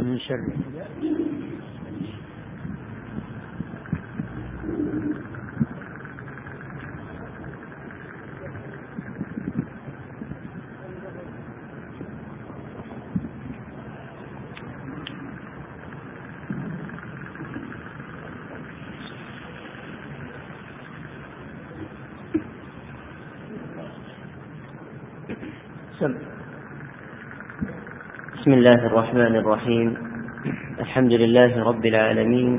من شر. بسم الله الرحمن الرحيم. الحمد لله رب العالمين،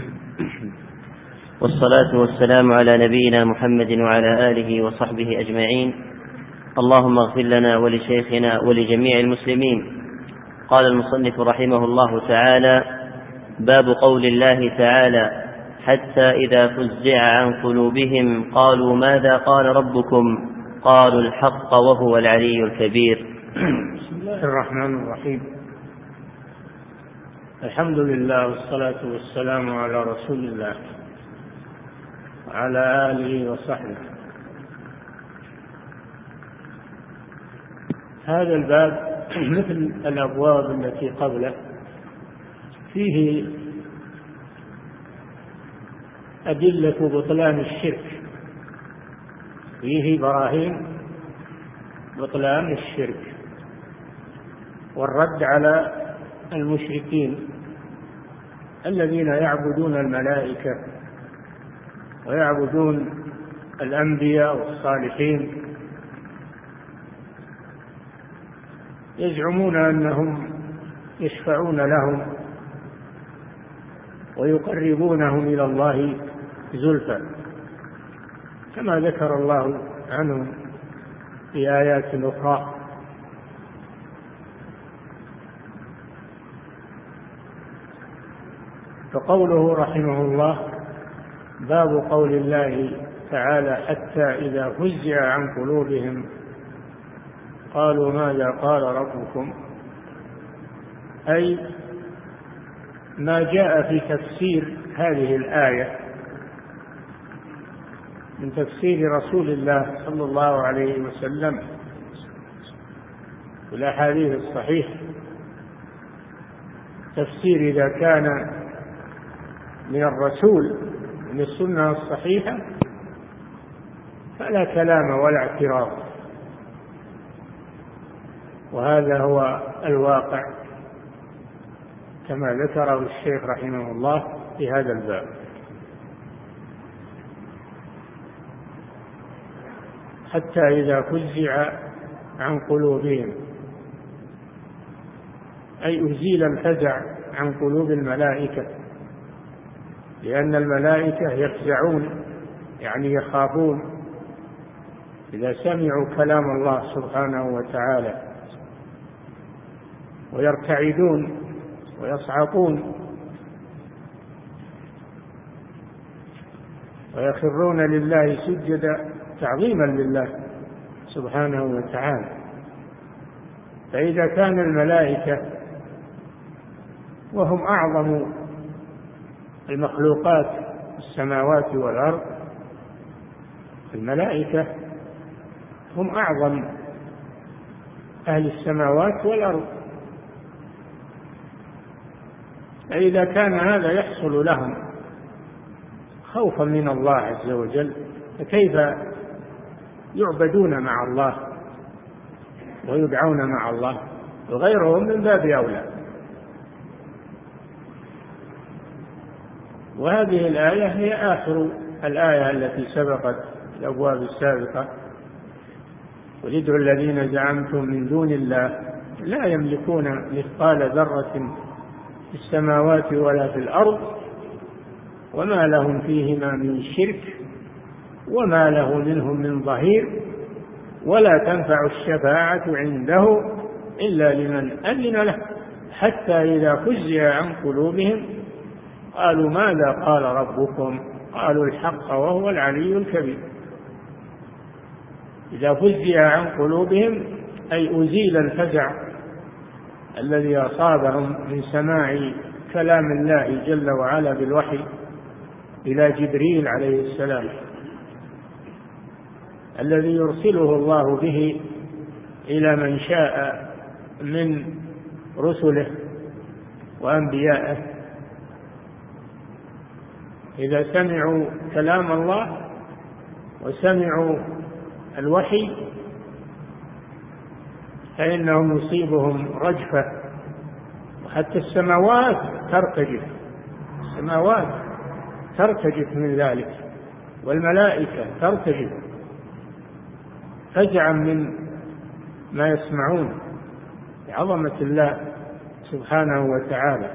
والصلاة والسلام على نبينا محمد وعلى آله وصحبه أجمعين. اللهم اغفر لنا ولشيخنا ولجميع المسلمين. قال المصنف رحمه الله تعالى: باب قول الله تعالى: حتى إذا فزع عن قلوبهم قالوا ماذا قال ربكم قالوا الحق وهو العلي الكبير. بسم الله الرحمن الرحيم. الحمد لله والصلاة والسلام على رسول الله وعلى آله وصحبه. هذا الباب مثل الأبواب التي قبله فيه أدلة بطلان الشرك، فيه براهين بطلان الشرك والرد على المشركين الذين يعبدون الملائكة ويعبدون الأنبياء والصالحين، يزعمون أنهم يشفعون لهم ويقربونهم إلى الله زلفى، كما ذكر الله عنهم في آيات أخرى. فقوله رحمه الله: باب قول الله تعالى: حتى إذا فزع عن قلوبهم قالوا ماذا قال ربكم، أي ما جاء في تفسير هذه الآية من تفسير رسول الله صلى الله عليه وسلم والأحاديث الصحيحة. تفسير إذا كان من الرسول من السنة الصحيحة فلا كلام ولا اعتراض، وهذا هو الواقع كما ذكره الشيخ رحمه الله في هذا الباب. حتى إذا فزع عن قلوبهم، أي أزيل الفزع عن قلوب الملائكة، لأن الملائكة يفزعون يعني يخافون إذا سمعوا كلام الله سبحانه وتعالى، ويرتعدون ويصعقون ويخرون لله سجدا تعظيما لله سبحانه وتعالى. فإذا كان الملائكة وهم أعظم المخلوقات السماوات والأرض، الملائكة هم أعظم أهل السماوات والأرض، فإذا كان هذا يحصل لهم خوفا من الله عز وجل، فكيف يعبدون مع الله ويدعون مع الله؟ وغيرهم من باب أولى. وهذه الآية هي آخر الآية التي سبقت الأبواب السابقة: قل ادعوا الذين زعمتم من دون الله لا يملكون مثقال ذرة في السماوات ولا في الأرض وما لهم فيهما من شرك وما له منهم من ظهير ولا تنفع الشفاعة عنده إلا لمن أذن له حتى إذا فزع عن قلوبهم قالوا ماذا قال ربكم قالوا الحق وهو العلي الكبير. إذا فزع عن قلوبهم أي أزيل الفزع الذي أصابهم من سماع كلام الله جل وعلا بالوحي إلى جبريل عليه السلام، الذي يرسله الله به إلى من شاء من رسله وأنبيائه إذا سمعوا كلام الله وسمعوا الوحي فإنهم يصيبهم رجفة، وحتى السماوات ترتجف من ذلك، والملائكة ترتجف فزعا من ما يسمعون بعظمة الله سبحانه وتعالى.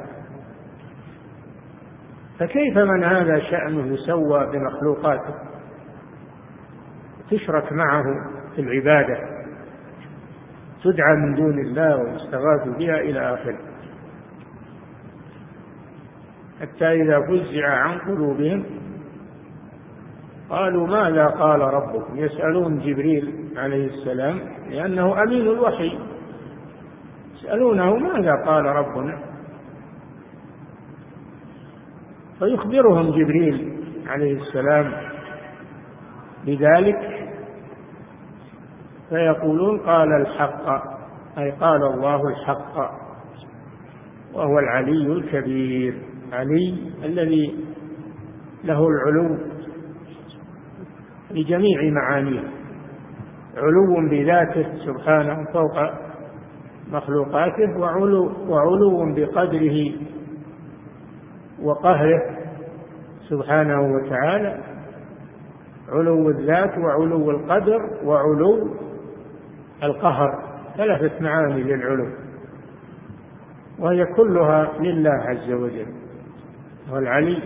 فكيف من هذا شأنه يسوى بمخلوقاته تشرك معه في العبادة، تدعى من دون الله ويستغاث بها إلى آخره، حتى إذا فزع عن قلوبهم قالوا ماذا قال ربكم، يسألون جبريل عليه السلام لأنه أمين الوحي، يسألونه ماذا قال ربنا، فيخبرهم جبريل عليه السلام بذلك فيقولون قال الحق، أي قال الله الحق، وهو العلي الكبير، علي الذي له العلو لجميع معانيه، علو بذاته سبحانه فوق مخلوقاته، وعلو بقدره وقهره سبحانه وتعالى، علو الذات وعلو القدر وعلو القهر، 3 معاني للعلو، وهي كلها لله عز وجل. والعلي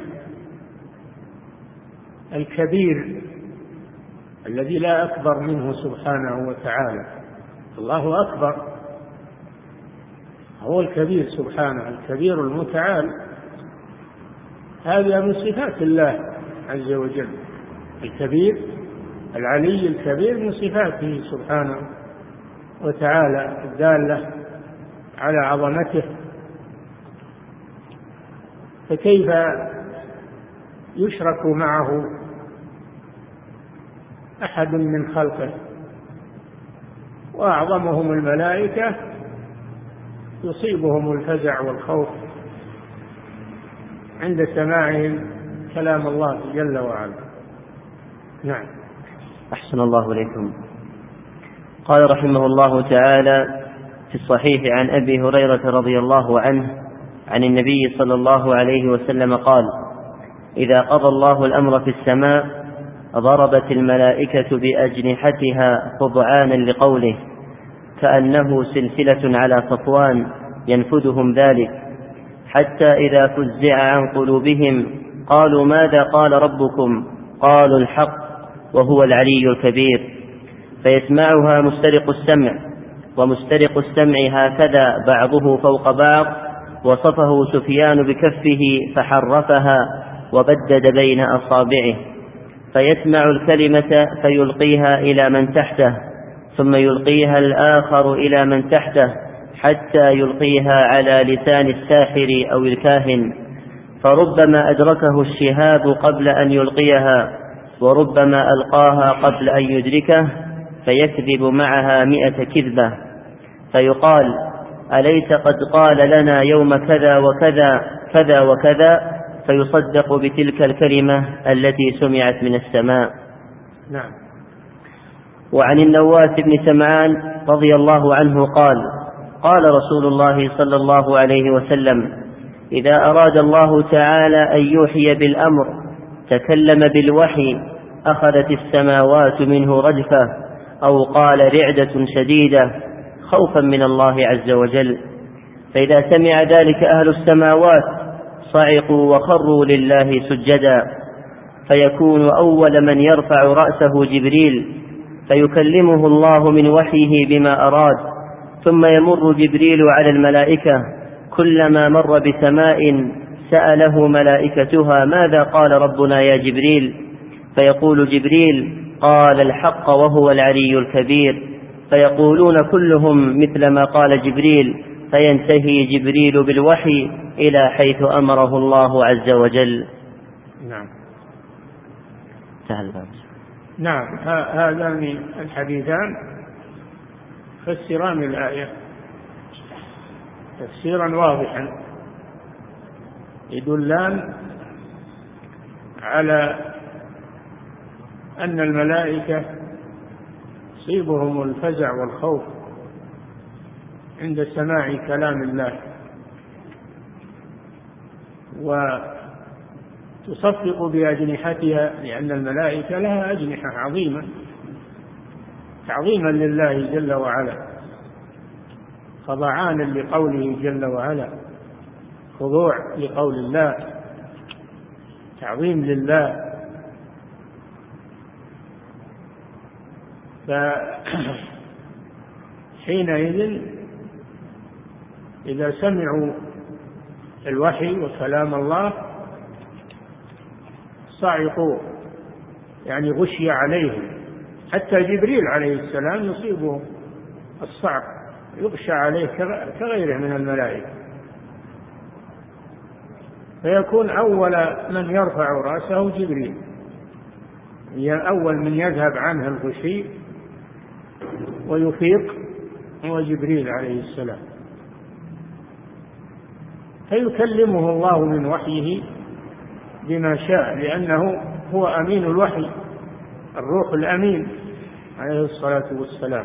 الكبير الذي لا أكبر منه سبحانه وتعالى، الله أكبر، هو الكبير سبحانه، الكبير المتعال، هذا من صفات الله عز وجل، الكبير العلي الكبير من صفاته سبحانه وتعالى الدالة على عظمته. فكيف يشرك معه أحد من خلقه؟ وأعظمهم الملائكة يصيبهم الفزع والخوف عند سماعهم كلام الله جل وعلا. نعم. أحسن الله إليكم. قال رحمه الله تعالى في الصحيح عن أبي هريرة رضي الله عنه عن النبي صلى الله عليه وسلم قال: إذا قضى الله الأمر في السماء ضربت الملائكة بأجنحتها خضعانا لقوله، كأنه سلسلة على صفوان ينفذهم ذلك، حتى إذا فزع عن قلوبهم قالوا ماذا قال ربكم؟ قالوا الحق وهو العلي الكبير. فيسمعها مسترق السمع، ومسترق السمع هكذا بعضه فوق بعض، وصفه سفيان بكفه فحرفها وبدد بين أصابعه، فيسمع الكلمة فيلقيها إلى من تحته، ثم يلقيها الآخر إلى من تحته، حتى يلقيها على لسان الساحر أو الكاهن، فربما أدركه الشهاب قبل أن يلقيها، وربما ألقاها قبل أن يدركه، فيكذب معها 100 كذبة، فيقال: أليس قد قال لنا يوم كذا وكذا كذا وكذا؟ فيصدق بتلك الكلمة التي سمعت من السماء. نعم. وعن النواس بن سمعان رضي الله عنه قال: قال رسول الله صلى الله عليه وسلم: إذا أراد الله تعالى أن يوحي بالأمر تكلم بالوحي أخذت السماوات منه رجفة، أو قال رعدة شديدة، خوفا من الله عز وجل. فإذا سمع ذلك أهل السماوات صعقوا وخروا لله سجدا، فيكون أول من يرفع رأسه جبريل، فيكلمه الله من وحيه بما أراد، ثم يمر جبريل على الملائكة، كلما مر بسماء سأله ملائكتها ماذا قال ربنا يا جبريل؟ فيقول جبريل: قال الحق وهو العلي الكبير. فيقولون كلهم مثل ما قال جبريل، فينتهي جبريل بالوحي إلى حيث أمره الله عز وجل. نعم. نعم. هذان الحديثان فسران الآية تفسيرا واضحا، يدلان على أن الملائكة يصيبهم الفزع والخوف عند سماع كلام الله، وتصفق بأجنحتها، لأن الملائكة لها أجنحة عظيمة تعظيما لله جل وعلا، خضعانا لقوله جل وعلا، خضوع لقول الله، تعظيم لله. فحينئذ إذا سمعوا الوحي وكلام الله صعقوا، يعني غشي عليهم، حتى جبريل عليه السلام يصيبه الصعق، يغشى عليه كغيره من الملائكة، فيكون أول من يرفع رأسه جبريل، أول من يذهب عنه الغشي ويفيق هو جبريل عليه السلام، فيكلمه الله من وحيه بما شاء، لأنه هو أمين الوحي، الروح الأمين عليه الصلاة والسلام،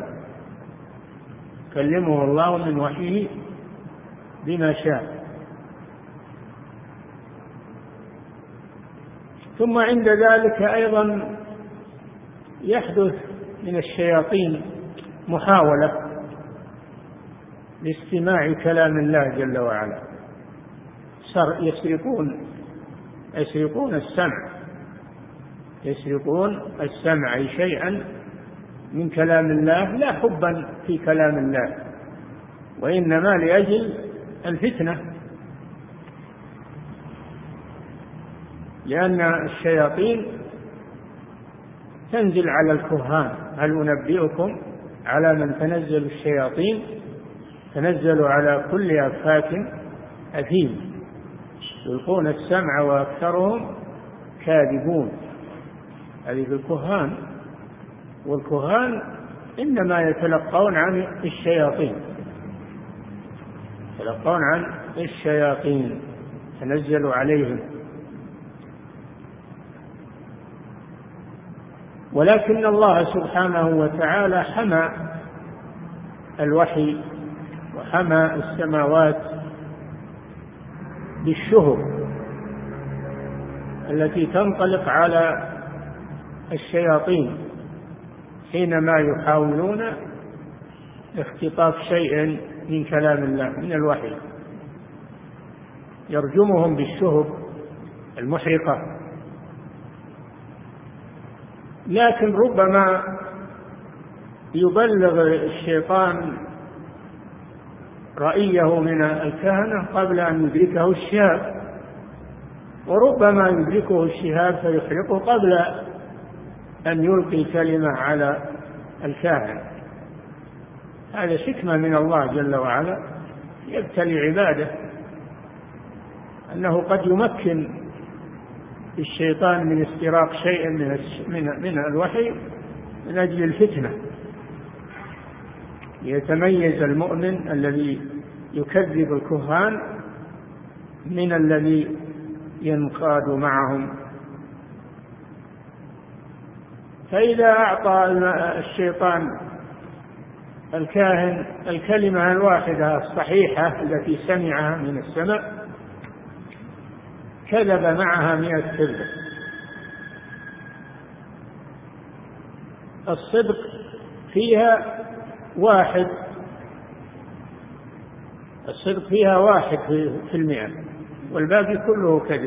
يكلمه الله من وحيه بما شاء. ثم عند ذلك أيضا يحدث من الشياطين محاولة لاستماع كلام الله جل وعلا، يسرقون السمع، أي شيئا من كلام الله، لا حبا في كلام الله، وإنما لأجل الفتنة، لأن الشياطين تنزل على الكهان. هل أنبئكم على من تنزل الشياطين؟ تنزل على كل أفاك أثيم، يلقون السمع وأكثرهم كاذبون. هذه الكهان، والكهان إنما يتلقون عن الشياطين، تنزل عليهم. ولكن الله سبحانه وتعالى حمى الوحي وحمى السماوات بالشهب التي تنطلق على الشياطين حينما يحاولون اختطاف شيء من كلام الله من الوحي، يرجمهم بالشهب المحرقة. لكن ربما يبلغ الشيطان رأيه من الكهنة قبل أن يدركه الشهاب، وربما يدركه الشهاب فيحرقه قبل أن يلقي كلمة على الكاهن. هذا حكمة من الله جل وعلا، يبتلي عباده، أنه قد يمكن الشيطان من استراق شيء من الوحي من أجل الفتنة، يتميز المؤمن الذي يكذب الكهان من الذي ينقاد معهم. فإذا أعطى الشيطان الكاهن الكلمة الواحدة الصحيحة التي سمعها من السماء، كذب معها 100 كذبة. الصدق فيها واحد في 100، والباقي كله كذب،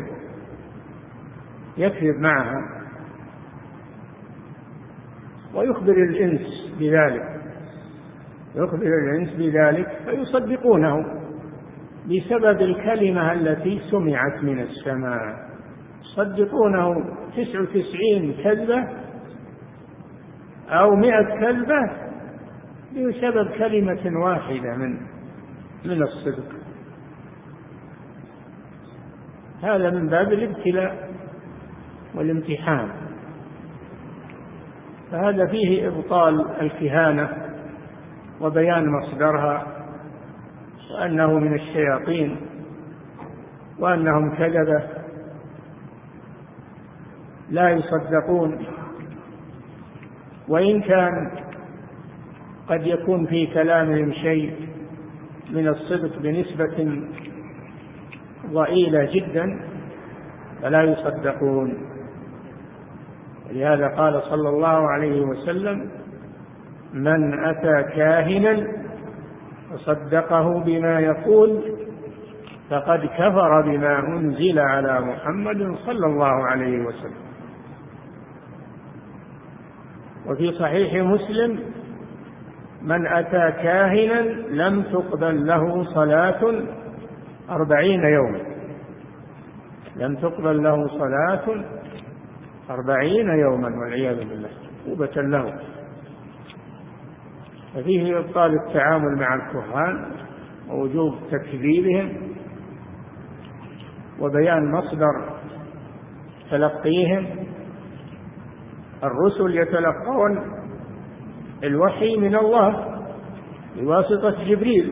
يكذب معها. ويخبر الإنس بذلك فيصدقونه بسبب الكلمة التي سمعت من السماء، يصدقونه 99 كذبة أو 100 كذبة بسبب كلمة واحدة من الصدق. هذا من باب الابتلاء والامتحان. فهذا فيه إبطال الكهانة وبيان مصدرها وأنه من الشياطين، وأنهم كذبة لا يصدقون، وإن كان قد يكون في كلامهم شيء من الصدق بنسبة ضئيلة جدا فلا يصدقون. ولهذا قال صلى الله عليه وسلم: من أتى كاهنا فصدقه بما يقول فقد كفر بما أنزل على محمد صلى الله عليه وسلم. وفي صحيح مسلم: من أتى كاهنا لم تقبل له صلاة 40 يوما، لم تقبل له صلاة 40 يوما والعياذ بالله عقوبة له. ففيه إبطال التعامل مع الكهان ووجوب تكذيبهم وبيان مصدر تلقيهم. الرسل يتلقون الوحي من الله بواسطة جبريل،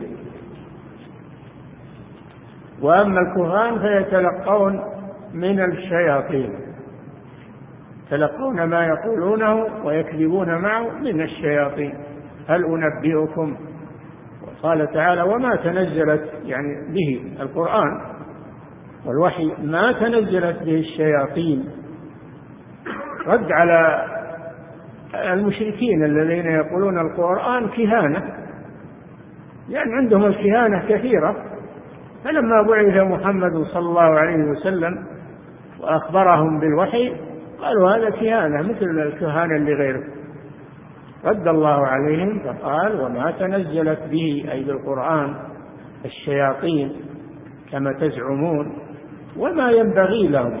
وأما الكهان فيتلقون من الشياطين، يتلقون ما يقولونه ويكذبون معه من الشياطين. هل أنبئكم؟ وقال تعالى: وما تنزلت يعني به القرآن والوحي ما تنزلت به الشياطين، رد على المشركين الذين يقولون القرآن كهانة، لأن عندهم الكهانة كثيرة. فلما بعث محمد صلى الله عليه وسلم وأخبرهم بالوحي قالوا هذا كهانة مثل الكهانة اللي غيره. رد الله عليهم فقال: وما تنزلت به أي بالقرآن الشياطين كما تزعمون، وما ينبغي لهم.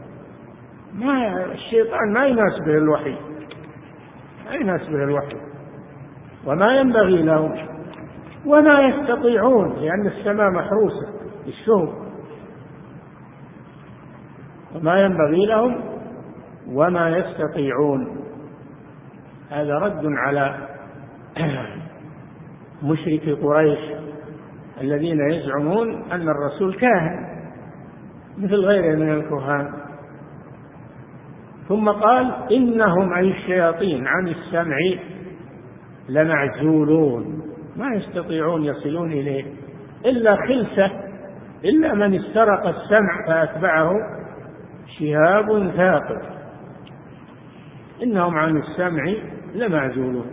الشيطان ما يناسبه الوحي، ما يناسبه الوحي، وما ينبغي لهم وما يستطيعون، لأن السماء محروسة بالشهب. وما ينبغي لهم وما يستطيعون. هذا رد على مشركي قريش الذين يزعمون أن الرسول كاهن مثل غيره من الكهان. ثم قال: إنهم أي الشياطين عن السمع لمعزولون، ما يستطيعون يصلون إليه إلا خلسة، إلا من استرق السمع فأتبعه شهاب ثاقب. إنهم عن السمع لمعزولون.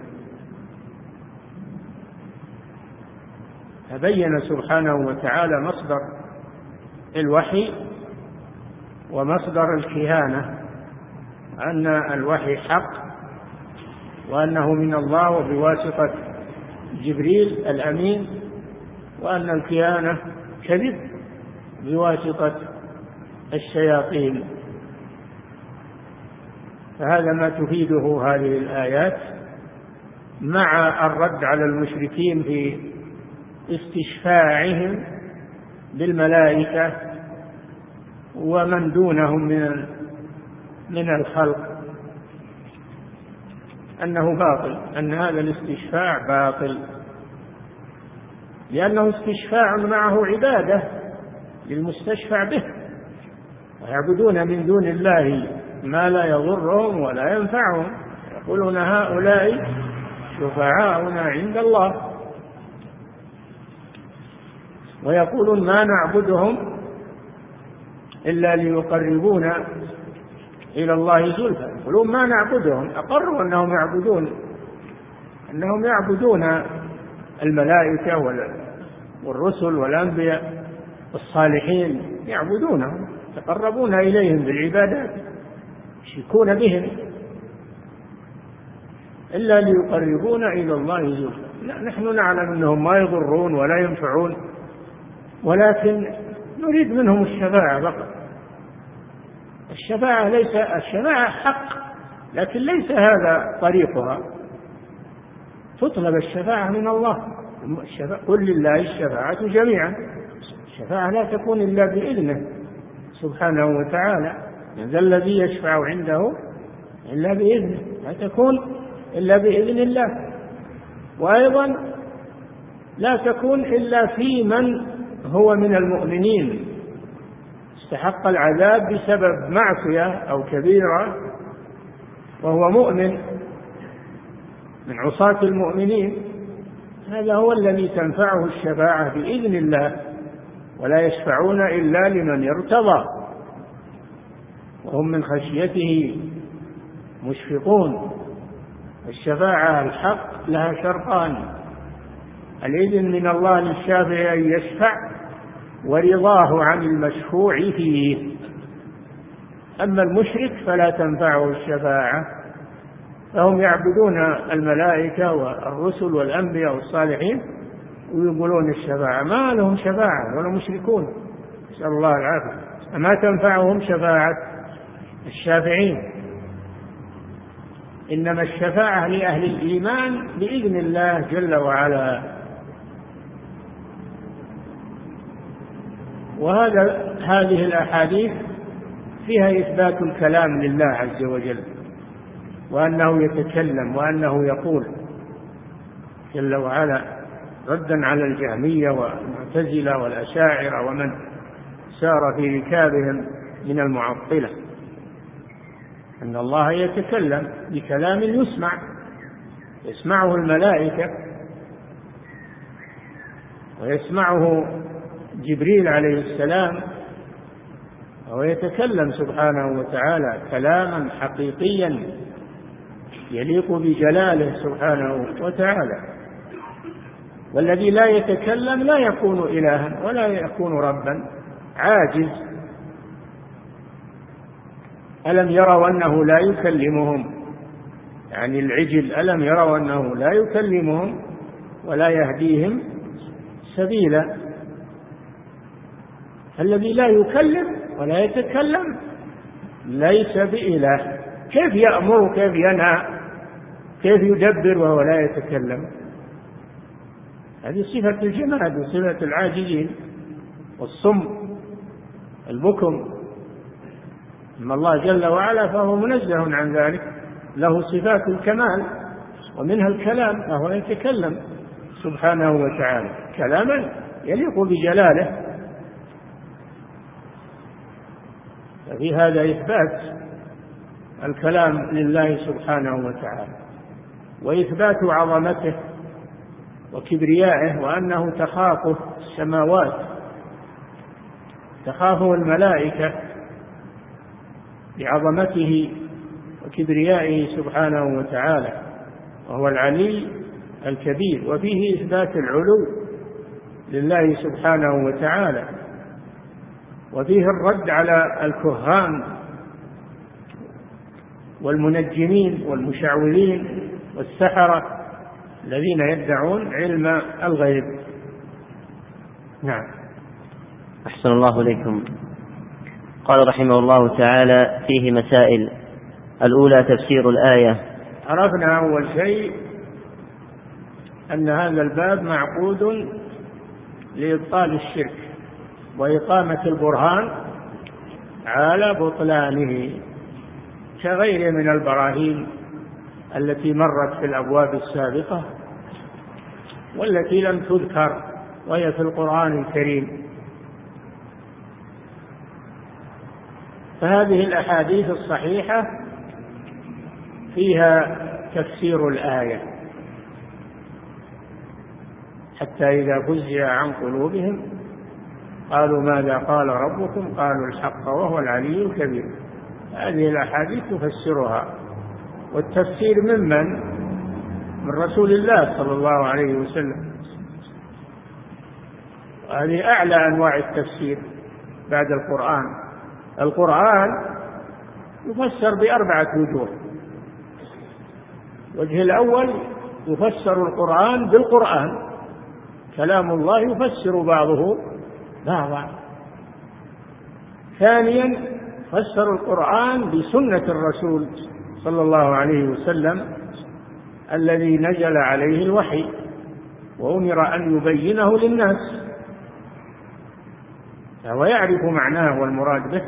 فبين سبحانه وتعالى مصدر الوحي ومصدر الكهانة، أن الوحي حق وأنه من الله وبواسطة جبريل الأمين، وأن الكهانة كذب بواسطة الشياطين. فهذا ما تفيده هذه الآيات، مع الرد على المشركين في استشفاعهم بالملائكة ومن دونهم من الخلق، أنه باطل، أن هذا الاستشفاع باطل، لأنه استشفاع معه عبادة للمستشفع به، ويعبدون من دون الله ما لا يضرهم ولا ينفعهم، يقولون هؤلاء شفعاؤنا عند الله، ويقولون ما نعبدهم إلا ليقربونا إلى الله زلفى. يقولون ما نعبدهم، أقروا أنهم يعبدون الملائكة والرسل والأنبياء والصالحين، يعبدونهم يتقربون إليهم بالعبادات، يشركون بهم إلا ليقربونا إلى الله زلفى. نحن نعلم أنهم ما يضرون ولا ينفعون، ولكن نريد منهم الشفاعة فقط. الشفاعة حق، لكن ليس هذا طريقها. تطلب الشفاعة من الله، قل لله الشفاعة جميعا. الشفاعة لا تكون إلا بإذنه سبحانه وتعالى، ذا الذي يشفع عنده إلا بإذنه، لا تكون إلا بإذن الله. وأيضا لا تكون إلا في من هو من المؤمنين، استحق العذاب بسبب معصية أو كبيرة وهو مؤمن من عصاة المؤمنين، هذا هو الذي تنفعه الشفاعة بإذن الله، ولا يشفعون إلا لمن ارتضى وهم من خشيته مشفقون. الشفاعة الحق لها شرطان: الإذن من الله للشافع أن يشفع، ورضاه عن المشفوع فيه. أما المشرك فلا تنفعه الشفاعة، فهم يعبدون الملائكة والرسل والأنبياء والصالحين ويقولون الشفاعة، ما لهم شفاعة ولا مشركون، نسأل الله العافية، ما تنفعهم شفاعة الشافعين. إنما الشفاعة لأهل الإيمان بإذن الله جل وعلا. هذه الأحاديث فيها إثبات الكلام لله عز وجل، وأنه يتكلم وأنه يقول جل وعلا، ردا على الجهمية والمعتزلة والأشاعرة ومن سار في ركابهم من المعطلة، أن الله يتكلم بكلام يسمعه الملائكة ويسمعه جبريل عليه السلام، ويتكلم سبحانه وتعالى كلاما حقيقيا يليق بجلاله سبحانه وتعالى. والذي لا يتكلم لا يكون إلها ولا يكون ربا، عاجز. ألم يروا أنه لا يكلمهم، يعني العجل، ألم يروا أنه لا يكلمهم ولا يهديهم سبيلا؟ الذي لا يكلم ولا يتكلم ليس بإله. كيف يأمر، كيف ينهى، كيف يدبر وهو لا يتكلم؟ هذه صفة الجماد وصفة العاجزين والصم البكم. أما الله جل وعلا فهو منزه عن ذلك، له صفات الكمال ومنها الكلام، فهو يتكلم سبحانه وتعالى كلاما يليق بجلاله. ففي هذا إثبات الكلام لله سبحانه وتعالى، وإثبات عظمته وكبريائه، وأنه تخافه السماوات، تخافه الملائكة بعظمته وكبريائه سبحانه وتعالى، وهو العلي الكبير. وفيه إثبات العلو لله سبحانه وتعالى، وفيه الرد على الكهان والمنجمين والمشعوذين والسحرة الذين يدعون علم الغيب. نعم. أحسن الله إليكم. قال رحمه الله تعالى: فيه مسائل. الأولى تفسير الآية. عرفنا أول شيء أن هذا الباب معقود لإبطال الشرك وإقامة البرهان على بطلانه، كغيره من البراهين التي مرت في الأبواب السابقة والتي لم تذكر وهي في القرآن الكريم. فهذه الأحاديث الصحيحة فيها تفسير الآية: حتى إذا فزع عن قلوبهم قالوا ماذا قال ربكم قالوا الحق وهو العلي الكبير. هذه الأحاديث تفسرها، والتفسير من رسول الله صلى الله عليه وسلم. هذه أعلى أنواع التفسير بعد القرآن. القرآن يفسر ب4 وجوه. الوجه الأول يفسر القرآن بالقرآن، كلام الله يفسر بعضه بعضا. ثانيا فسر القرآن بسنة الرسول صلى الله عليه وسلم الذي نزل عليه الوحي وأمر أن يبينه للناس، فهو يعرف معناه والمراد به.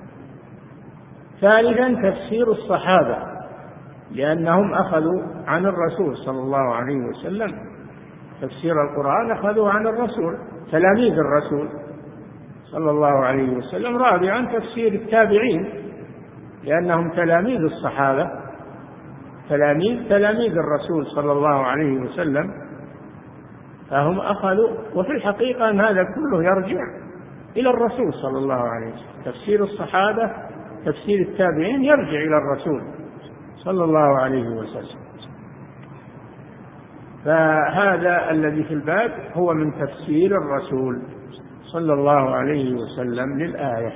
ثالثا تفسير الصحابة، لأنهم أخذوا عن الرسول صلى الله عليه وسلم تفسير القرآن، أخذوا عن الرسول، تلاميذ الرسول صلى الله عليه وسلم. رابعا تفسير التابعين، لأنهم تلاميذ الصحابة، تلاميذ الرسول صلى الله عليه وسلم، فهم أخذوا. وفي الحقيقة أن هذا كله يرجع إلى الرسول صلى الله عليه وسلم. تفسير الصحابة، تفسير التابعين يرجع إلى الرسول صلى الله عليه وسلم. فهذا الذي في الباب هو من تفسير الرسول صلى الله عليه وسلم للآية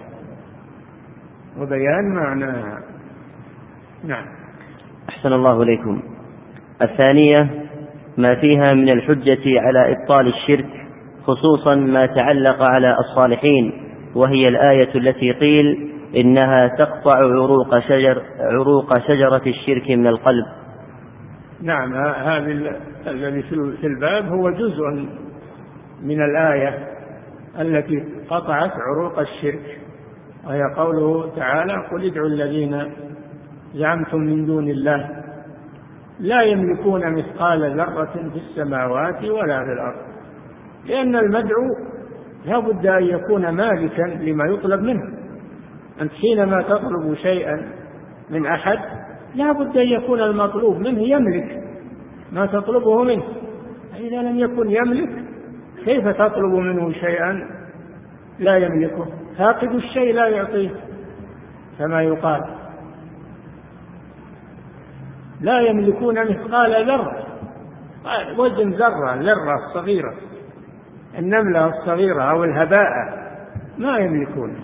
وبيان معناها. نعم. أحسن الله إليكم. الثانية ما فيها من الحجة على إبطال الشرك، خصوصا ما تعلق على الصالحين، وهي الآية التي قيل إنها تقطع عروق شجرة الشرك من القلب. نعم، هذا الذي في الباب هو جزء من الآية التي قطعت عروق الشرك، وهي قوله تعالى: قل ادعوا الذين زعمتم من دون الله لا يملكون مثقال ذرة في السماوات ولا في الأرض. لأن المدعو لا بد أن يكون مالكا لما يطلب منه. أنت حينما تطلب شيئا من أحد لا بد أن يكون المطلوب منه يملك ما تطلبه منه. إذا لم يكن يملك كيف تطلب منه شيئا لا يملكه؟ فاقد الشيء لا يعطيه، كما يقال. لا يملكون مثقال ذرة، وزن ذرة صغيرة، النملة الصغيرة أو الهباء ما يملكونه.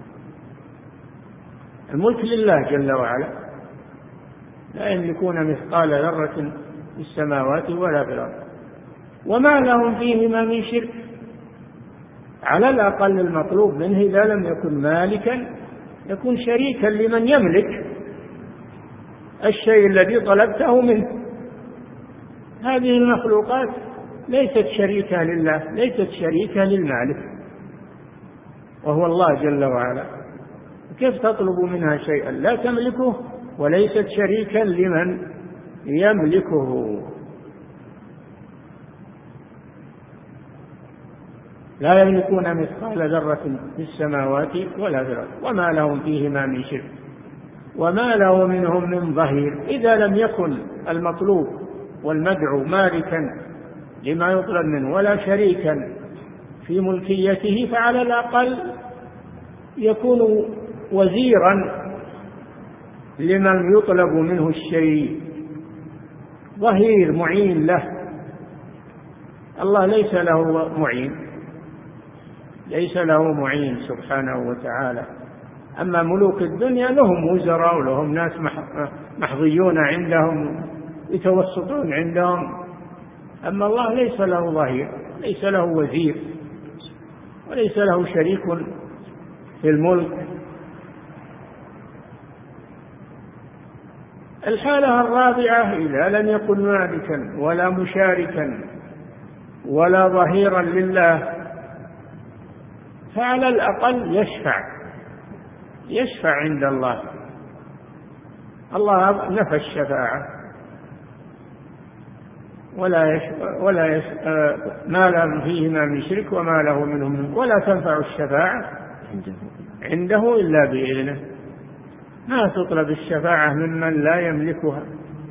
الملك لله جل وعلا، لا يملكون مثقال ذرة في السماوات ولا في الأرض وما لهم فيهما من شرك. على الأقل المطلوب منه إذا لم يكن مالكا يكون شريكا لمن يملك الشيء الذي طلبته منه. هذه المخلوقات ليست شريكة لله، ليست شريكة للمالك وهو الله جل وعلا. كيف تطلب منها شيئا لا تملكه وليست شريكا لمن يملكه؟ لا يملكون مثقال ذرة في السماوات ولا في الأرض وما لهم فيهما من شرك وما له منهم من ظهير. إذا لم يكن المطلوب والمدعو مالكا لما يطلب منه ولا شريكا في ملكيته فعلى الأقل يكون وزيرا لمن يطلب منه الشيء، ظهير معين له. الله ليس له معين، ليس له معين سبحانه وتعالى. أما ملوك الدنيا لهم وزراء ولهم ناس محظيون عندهم يتوسطون عندهم. أما الله ليس له ظهير، ليس له وزير، وليس له شريك في الملك. الحالة الرابعة إذا لم يكن مالكا ولا مشاركا ولا ظهيرا لله فعلى الأقل يشفع عند الله. الله نفى الشفاعة ما له فيهما من شرك وما له منهم من، ولا تنفع الشفاعة عنده إلا بإذنه. ما تطلب الشفاعة ممن لا يملكها،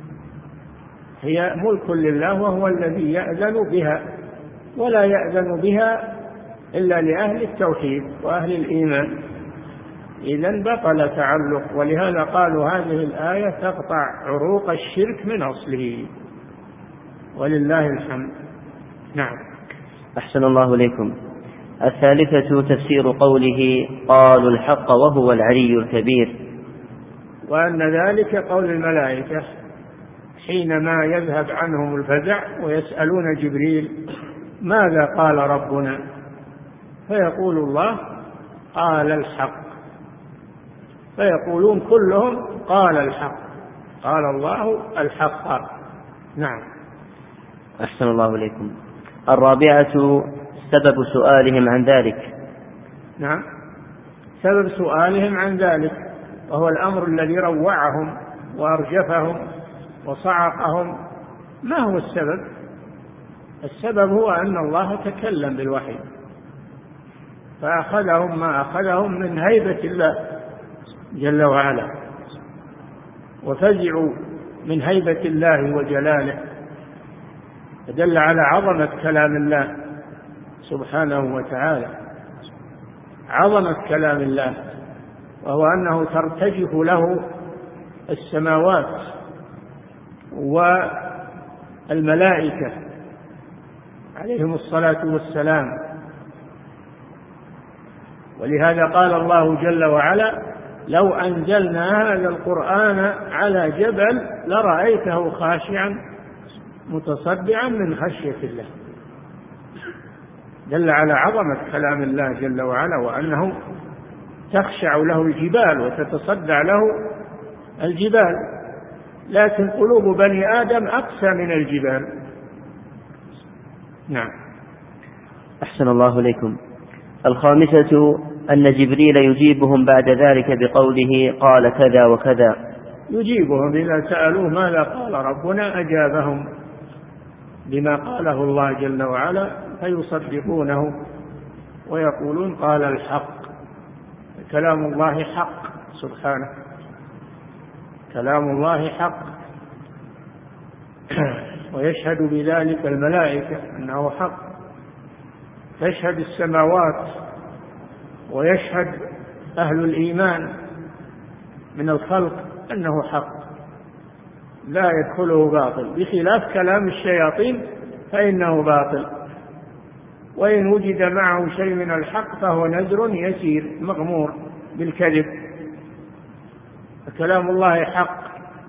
هي ملك لله وهو الذي يأذن بها، ولا يأذن بها إلا لأهل التوحيد وأهل الإيمان. إذن بطل تعلق. ولهذا قالوا هذه الآية تقطع عروق الشرك من أصله، ولله الحمد. نعم. أحسن الله إليكم. الثالثة تفسير قوله قالوا الحق وهو العلي الكبير، وأن ذلك قول الملائكة حينما يذهب عنهم الفزع ويسألون جبريل ماذا قال ربنا، فيقول الله قال الحق، فيقولون كلهم قال الحق، قال الله الحق. نعم. أحسن الله إليكم. الرابعة سبب سؤالهم عن ذلك. نعم، سبب سؤالهم عن ذلك وهو الأمر الذي روعهم وأرجفهم وصعقهم. ما هو السبب؟ السبب هو أن الله تكلم بالوحي، فأخذهم ما أخذهم من هيبة الله جل وعلا، وفزعوا من هيبة الله وجلاله، فدل على عظمة كلام الله سبحانه وتعالى، عظمة كلام الله، وهو أنه ترتجف له السماوات والملائكة عليهم الصلاة والسلام. ولهذا قال الله جل وعلا: لو أنزلنا هذا القرآن على جبل لرأيته خاشعا متصدعا من خشية الله. دل على عظمة كلام الله جل وعلا، وأنه تخشع له الجبال وتتصدع له الجبال، لكن قلوب بني آدم أقسى من الجبال. نعم. أحسن الله إليكم. الخامسة أن جبريل يجيبهم بعد ذلك بقوله: قال كذا وكذا. يجيبهم إذا سألوه ماذا قال ربنا أجابهم بما قاله الله جل وعلا، فيصدقونه ويقولون قال الحق. كلام الله حق سبحانه، كلام الله حق، ويشهد بذلك الملائكة أنه حق، تشهد السماوات ويشهد أهل الإيمان من الخلق أنه حق لا يدخله باطل، بخلاف كلام الشياطين فإنه باطل، وإن وجد معه شيء من الحق فهو نذر يسير مغمور بالكذب. فكلام الله حق،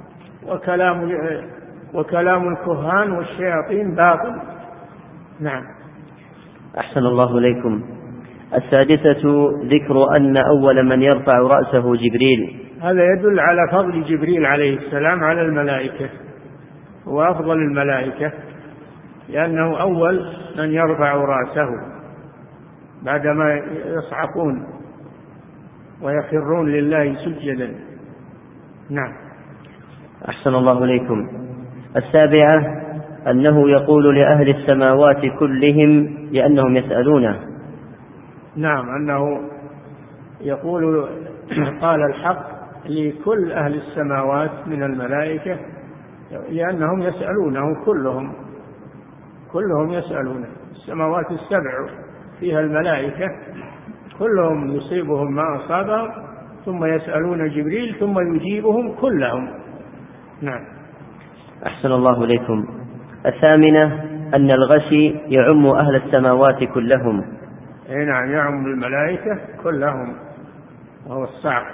وكلام الكهان والشياطين باطل. نعم. أحسن الله إليكم. السادسة ذكر أن أول من يرفع رأسه جبريل. هذا يدل على فضل جبريل عليه السلام على الملائكة، هو أفضل الملائكة لأنه أول من يرفع رأسه بعدما يصعقون ويخرون لله سجدا. نعم. أحسن الله إليكم. السابعة أنه يقول لأهل السماوات كلهم لأنهم يسألونه. نعم، أنه يقول قال الحق لكل أهل السماوات من الملائكة لأنهم يسألونه، كلهم يسألونه. السماوات السبع فيها الملائكة كلهم يصيبهم ما أصابهم، ثم يسألون جبريل ثم يجيبهم كلهم. نعم. أحسن الله إليكم. الثامنة أن الغشي يعم أهل السماوات كلهم. نعم، يعم الملائكة كلهم، وهو الصعق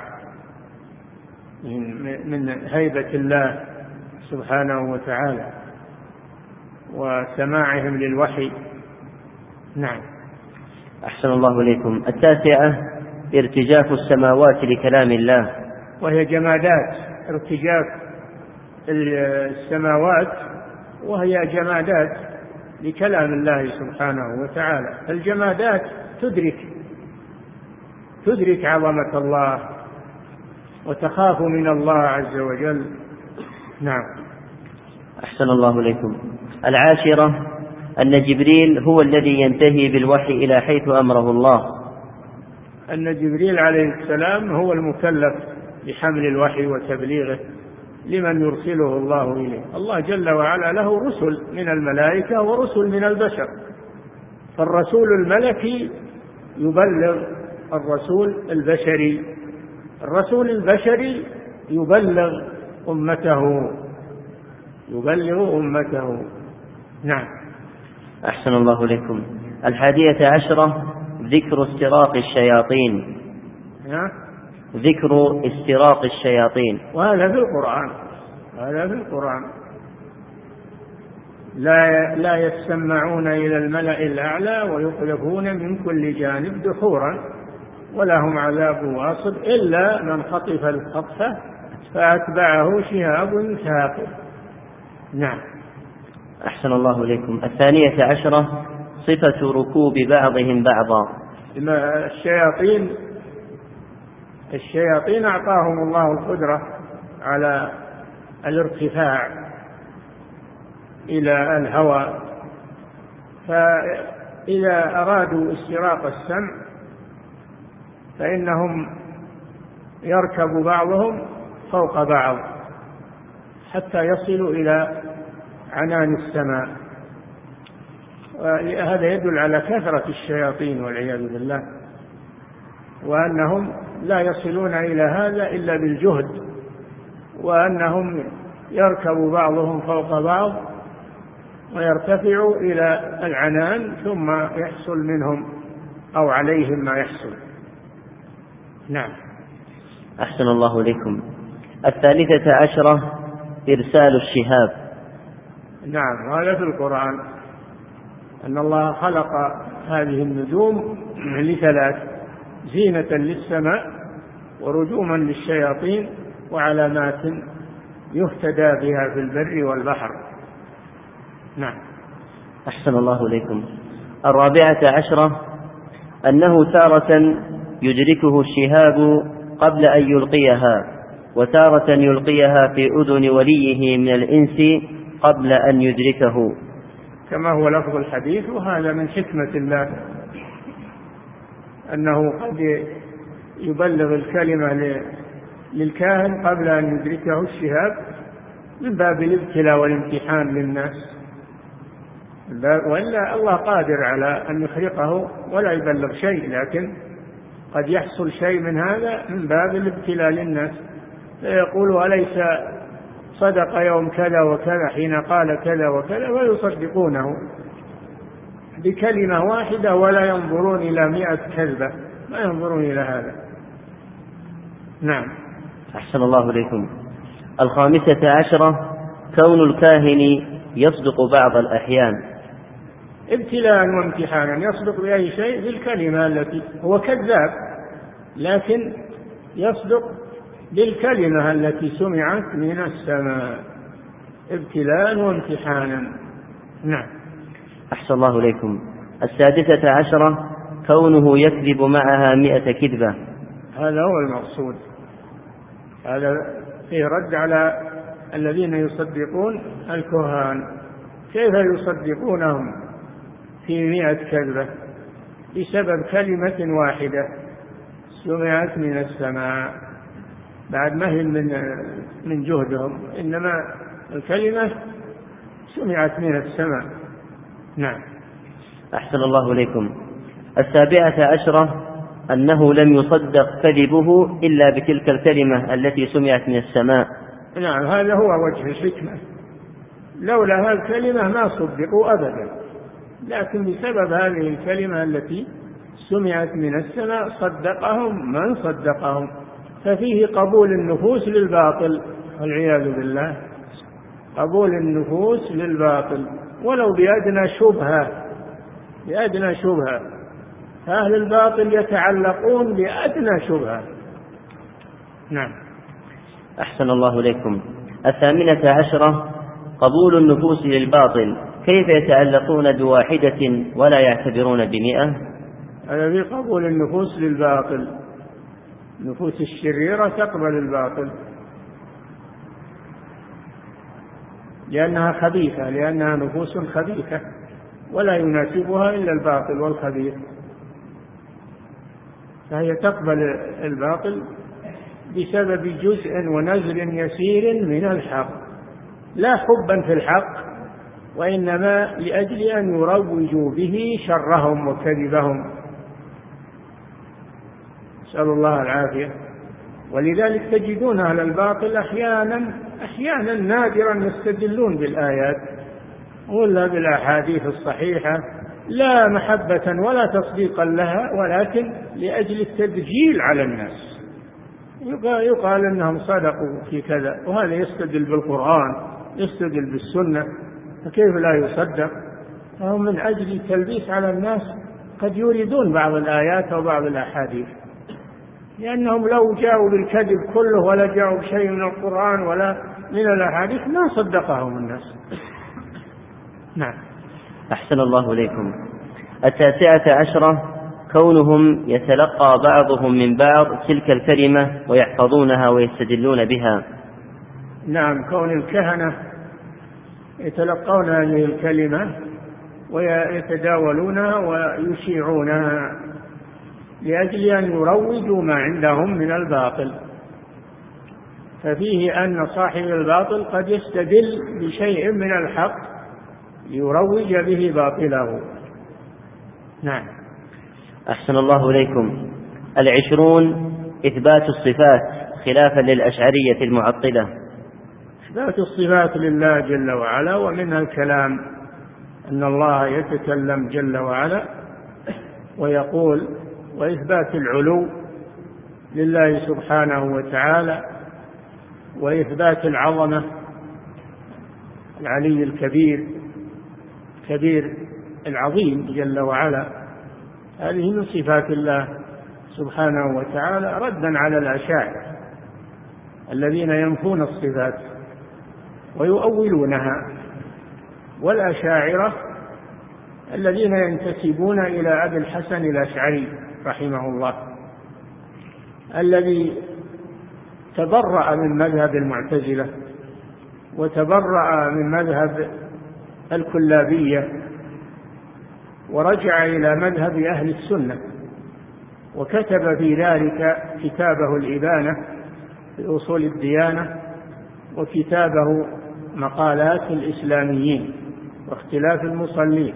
من هيبة الله سبحانه وتعالى وسماعهم للوحي. نعم. أحسن الله إليكم. التاسعة ارتجاف السماوات لكلام الله، وهي جمادات، ارتجاف السماوات وهي جمادات لكلام الله سبحانه وتعالى. الجمادات تدرك عظمة الله وتخاف من الله عز وجل. نعم. أحسن الله إليكم. العاشرة أن جبريل هو الذي ينتهي بالوحي إلى حيث أمره الله، أن جبريل عليه السلام هو المكلف بحمل الوحي وتبليغه لمن يرسله الله إليه. الله جل وعلا له رسل من الملائكة ورسل من البشر، فالرسول الملكي يبلغ الرسول البشري، الرسول البشري يبلغ أمته. نعم. أحسن الله إليكم. 11 ذكر استراق الشياطين. ذكر استراق الشياطين، وهذا في القرآن، لا يسمعون إلى الملأ الأعلى ويقذفون من كل جانب دحورا ولهم عذاب واصب إلا من خطف الخطفة فأتبعه شهاب ثاقب. نعم. أحسن الله إليكم. 12 صفة ركوب بعضهم بعضا. الشياطين أعطاهم الله القدرة على الارتفاع إلى الهواء، فإذا أرادوا استراق السمع فإنهم يركب بعضهم فوق بعض حتى يصلوا إلى عنان السماء. وهذا يدل على كثرة الشياطين والعياذ بالله، وأنهم لا يصلون إلى هذا إلا بالجهد، وأنهم يركب بعضهم فوق بعض ويرتفع إلى العنان ثم يحصل منهم أو عليهم ما يحصل. نعم. أحسن الله إليكم. 13 إرسال الشهاب. نعم، هذا في القرآن أن الله خلق هذه النجوم ل3: زينة للسماء، ورجوما للشياطين، وعلامات يهتدى بها في البر والبحر. نعم. أحسن الله إليكم. 14 أنه تارة يدركه الشهاب قبل أن يلقيها، وتارة يلقيها في أذن وليه من الإنس قبل أن يدركه، كما هو لفظ الحديث. وهذا من حكمة الله أنه قد يبلغ الكلمة للكاهن قبل أن يدركه الشهاب من باب الابتلاء والامتحان للناس، وإلا الله قادر على أن يخرقه ولا يبلغ شيء، لكن قد يحصل شيء من هذا من باب الابتلاء للناس، فيقول أليس صدق يوم كذا وكذا حين قال كذا وكذا، ويصدقونه بكلمة واحدة ولا ينظرون إلى 100 كذبة، ما ينظرون إلى هذا. نعم. أحسن الله إليكم. 15 كون الكاهن يصدق بعض الأحيان. ابتلاء وامتحانا، يصدق بأي شيء بالكلمة التي هو كذاب، لكن يصدق بالكلمة التي سمعت من السماء، ابتلاء وامتحانا. نعم. أحسن الله إليكم. 16 كونه يكذب معها 100 كذبة. هذا هو المقصود، هذا فيه رد على الذين يصدقون الكهان. كيف يصدقونهم في 100 كذبة بسبب كلمة واحدة سمعت من السماء، بعد ما هي من جهدهم، إنما الكلمة سمعت من السماء. نعم. أحسن الله إليكم. 17 أنه لم يصدق كذبه إلا بتلك الكلمة التي سمعت من السماء. نعم، هذا هو وجه الحكمة، لولا هذه الكلمة ما صدقوا أبدا، لكن بسبب هذه الكلمة التي سمعت من السماء صدقهم من صدقهم، ففيه قبول النفوس للباطل والعياذ بالله، قبول النفوس للباطل ولو بأدنى شبهة، فأهل الباطل يتعلقون بأدنى شبهة. نعم. أحسن الله إليكم. 18 قبول النفوس للباطل، كيف يتعلقون بواحدة ولا يعتبرون ب100؟ هذا في قبول النفوس للباطل، النفوس الشريرة تقبل الباطل لأنها خبيثة، لأنها نفوس خبيثة ولا يناسبها إلا الباطل والخبيث، فهي تقبل الباطل بسبب جزء ونزل يسير من الحق، لا حبا في الحق، وإنما لأجل أن يروجوا به شرهم وكذبهم، نسأل الله العافية. ولذلك تجدون أهل الباطل أحيانا نادرا يستدلون بالآيات ولا بالأحاديث الصحيحة، لا محبة ولا تصديقا لها، ولكن لأجل التدجيل على الناس، يقال أنهم صدقوا في كذا، وهذا يستدل بالقرآن يستدل بالسنة، فكيف لا يصدق؟ فهم من أجل التلبيس على الناس قد يريدون بعض الآيات أو بعض الأحاديث، لأنهم لو جاءوا بالكذب كله ولا جاءوا بشيء من القرآن ولا من الأحاديث ما صدقهم الناس. نعم. أحسن الله إليكم. 19 كونهم يتلقى بعضهم من بعض تلك الكلمة ويحفظونها ويستدلون بها. نعم، كون الكهنة يتلقون هذه الكلمة ويتداولونها ويشيعونها لأجل أن يروجوا ما عندهم من الباطل. ففيه أن صاحب الباطل قد يستدل بشيء من الحق ليروج به باطله. نعم. أحسن الله إليكم. 20 إثبات الصفات خلافا للأشعرية المعطلة. إثبات الصفات لله جل وعلا، ومنها الكلام أن الله يتكلم جل وعلا ويقول، وإثبات العلو لله سبحانه وتعالى، وإثبات العظمة، العلي الكبير كبير العظيم جل وعلا. هذه من صفات الله سبحانه وتعالى ردا على الأشاعرة الذين ينفون الصفات ويؤولونها، والأشاعرة الذين ينتسبون إلى أبي الحسن الأشعري رحمه الله، الذي تبرأ من مذهب المعتزلة وتبرأ من مذهب الكلابية ورجع إلى مذهب أهل السنة، وكتب في ذلك كتابه الإبانة في أصول الديانة، وكتابه مقالات الإسلاميين واختلاف المصلين،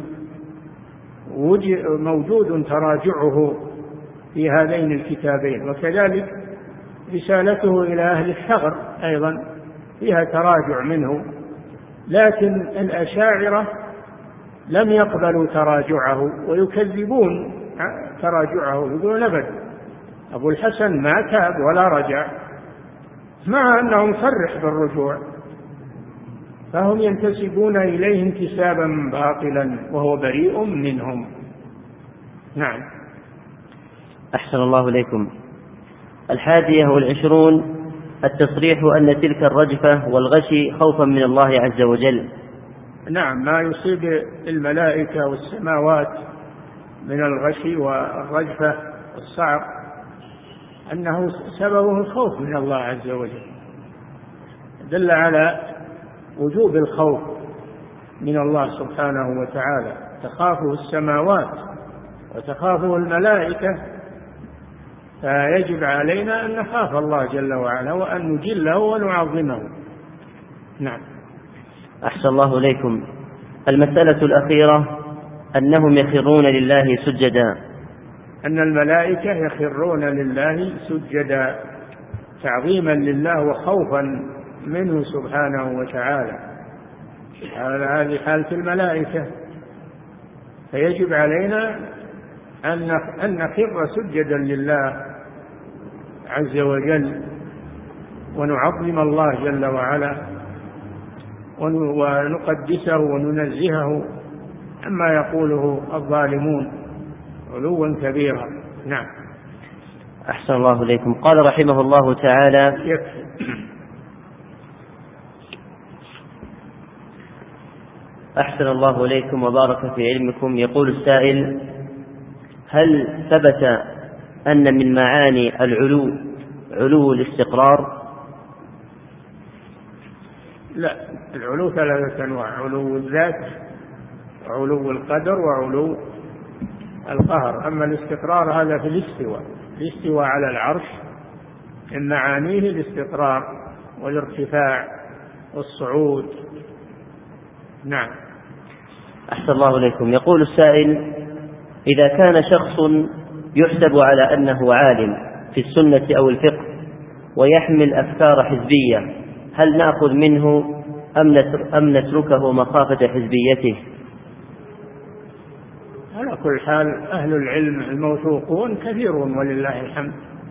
موجود تراجعه في هذين الكتابين، وكذلك رسالته إلى أهل الثغر أيضا فيها تراجع منه. لكن الأشاعرة لم يقبلوا تراجعه ويكذبون تراجعه، يقولون أبدا أبو الحسن ما تاب ولا رجع، مع أنه مصرح بالرجوع، فهم ينتسبون إليه انتسابا باطلا وهو بريء منهم. نعم. أحسن الله إليكم. 21 التصريح أن تلك الرجفة والغشي خوفا من الله عز وجل. نعم، ما يصيب الملائكة والسماوات من الغشي والرجفة والصعق أنه سببه الخوف من الله عز وجل، دل على وجوب الخوف من الله سبحانه وتعالى، تخافه السماوات وتخافه الملائكة، فيجب علينا أن نخاف الله جل وعلا وأن نجله ونعظمه. نعم. أحسن الله إليكم. المسألة الأخيرة أنهم يخرون لله سجدا. أن الملائكة يخرون لله سجدا تعظيما لله وخوفا منه سبحانه وتعالى. هذه حالة الملائكة، فيجب علينا أن نخر سجدا لله عز وجل ونعظم الله جل وعلا ونقدسه وننزهه عما يقوله الظالمون علوا كبيرا. نعم. أحسن الله إليكم. قال رحمه الله تعالى: أحسن الله إليكم وبارك في علمكم. يقول السائل: هل ثبت أن من معاني العلو علو الاستقرار؟ لا، العلو 3 أنواع: علو الذات وعلو القدر وعلو القهر. أما الاستقرار هذا في الاستواء على العرش، من معانيه الاستقرار والارتفاع والصعود. نعم. أحسن الله إليكم. يقول السائل: إذا كان شخص يحسب على أنه عالم في السنة أو الفقه ويحمل أفكار حزبية، هل نأخذ منه أم نتركه مخافة حزبيته؟ على كل حال أهل العلم الموثوقون كثيرون ولله الحمد،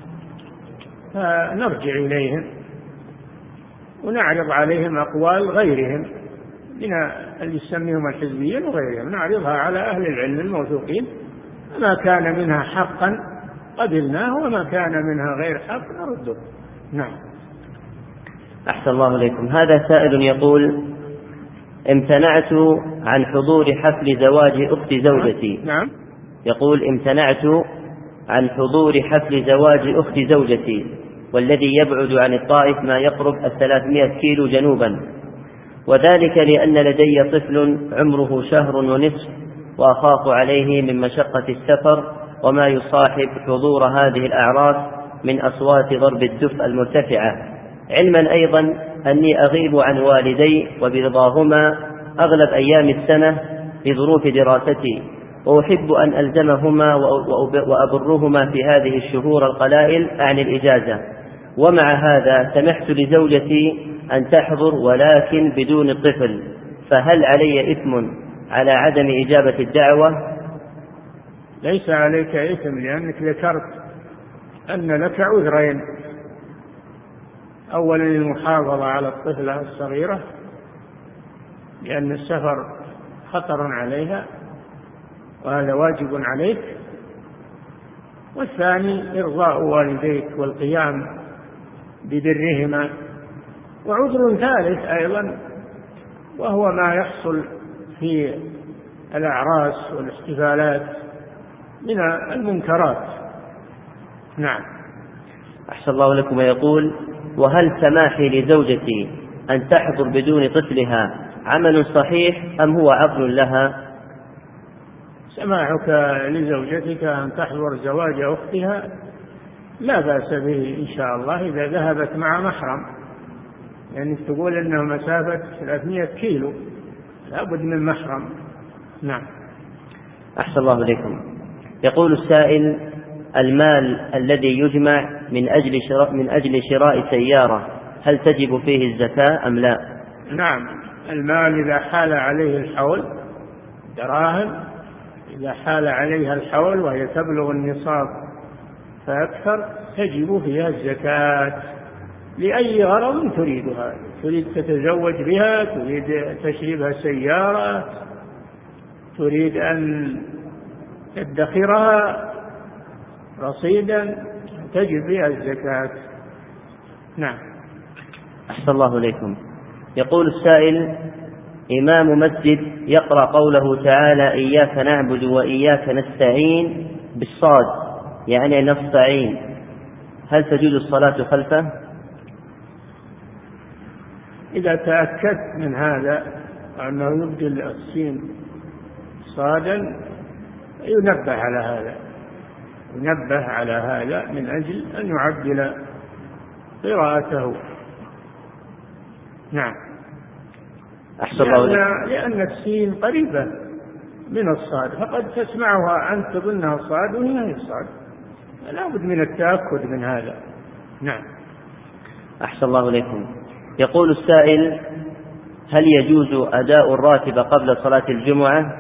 فنرجع إليهم ونعرض عليهم أقوال غيرهم من اللي يسميهم الحزبيين وغيرهم، نعرضها على أهل العلم الموثوقين، ما كان منها حقا قبلناه وما كان منها غير حق نرده. نعم. أحسن الله إليكم. هذا سائل يقول: امتنعت عن حضور حفل زواج أخت زوجتي. نعم. يقول: امتنعت عن حضور حفل زواج أخت زوجتي، والذي يبعد عن الطائف ما يقرب 300 كيلو جنوبا، وذلك لأن لدي طفل عمره 1.5 شهر وأخاف عليه من مشقة السفر وما يصاحب حضور هذه الأعراس من أصوات ضرب الدف المرتفعة، علما أيضا أني أغيب عن والدي وبرضاهما أغلب أيام السنة لظروف دراستي، وأحب أن ألزمهما وأبرهما في هذه الشهور القلائل عن الإجازة. ومع هذا سمحت لزوجتي أن تحضر ولكن بدون الطفل، فهل علي إثم على عدم إجابة الدعوة؟ ليس عليك إثم، لأنك ذكرت أن لك عذرين: أولا المحافظة على الطفلة الصغيرة لأن السفر خطر عليها وهذا واجب عليك، والثاني إرضاء والديك والقيام ببرهما. وعذر ثالث أيضا وهو ما يحصل في الأعراس والاحتفالات من المنكرات. نعم. أحسن الله لكم. يقول: وهل سماحي لزوجتي أن تحضر بدون طفلها عمل صحيح أم هو عقل لها؟ سماحك لزوجتك أن تحضر زواج أختها لا بأس به إن شاء الله إذا ذهبت مع محرم، يعني تقول إنه مسافة 300 كيلو لابد من محرم. نعم. أحسن الله إليكم. يقول السائل: المال الذي يجمع من أجل شراء سيارة هل تجب فيه الزكاة أم لا؟ نعم، المال إذا حال عليه الحول، دراهم إذا حال عليها الحول وهي تبلغ النصاب فأكثر تجب فيها الزكاة لأي غرض تريدها، تريد تتزوج بها، تريد تشتري بها سيارة، تريد أن تدخرها رصيدا، تجب فيها الزكاة. نعم. أحسن الله إليكم. يقول السائل: إمام مسجد يقرأ قوله تعالى: إياك نعبد وإياك نستعين بالصاد، يعني نستعين، هل تجوز الصلاة خلفه؟ إذا تأكدت من هذا أنه يبدل السين صادا ينبه على هذا من أجل أن يعدل قراءته. نعم. أحسن الله. لأن السين قريبة من الصاد، فقد تسمعها أنت تظنها صاد وهي هي الصاد، لا بد من التأكد من هذا. نعم. أحسن الله إليكم. يقول السائل: هل يجوز أداء الراتبة قبل صلاة الجمعة؟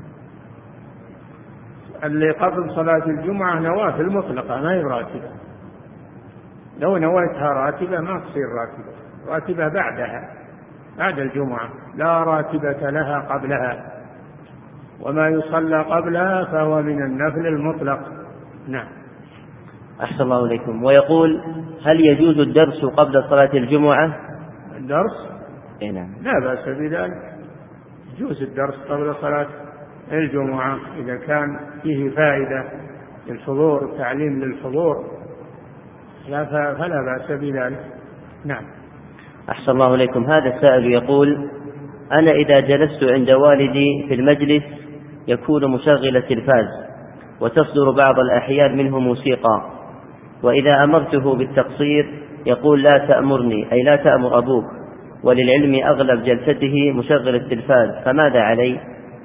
اللي قبل صلاة الجمعة نوافل مطلقة ما هي راتبة، لو نويتها راتبة ما تصير راتبة بعدها، بعد الجمعة، لا راتبة لها قبلها، وما يصلى قبلها فهو من النفل المطلق. نعم. أحسن الله إليكم. ويقول: هل يجوز الدرس قبل صلاة الجمعة؟ الدرس؟ نعم. لا بأس بذلك، يجوز الدرس قبل صلاة الجمعة إذا كان فيه فائدة للحضور، تعليم للحضور، فلا بأس بذلك. نعم. أحسن الله إليكم. هذا السائل يقول: أنا إذا جلست عند والدي في المجلس يكون مشغل التلفاز وتصدر بعض الأحيان منه موسيقى، وإذا أمرته بالتقصير يقول لا تأمرني، أي لا تأمر أبوك، وللعلم أغلب جلسته مشغل التلفاز، فماذا علي؟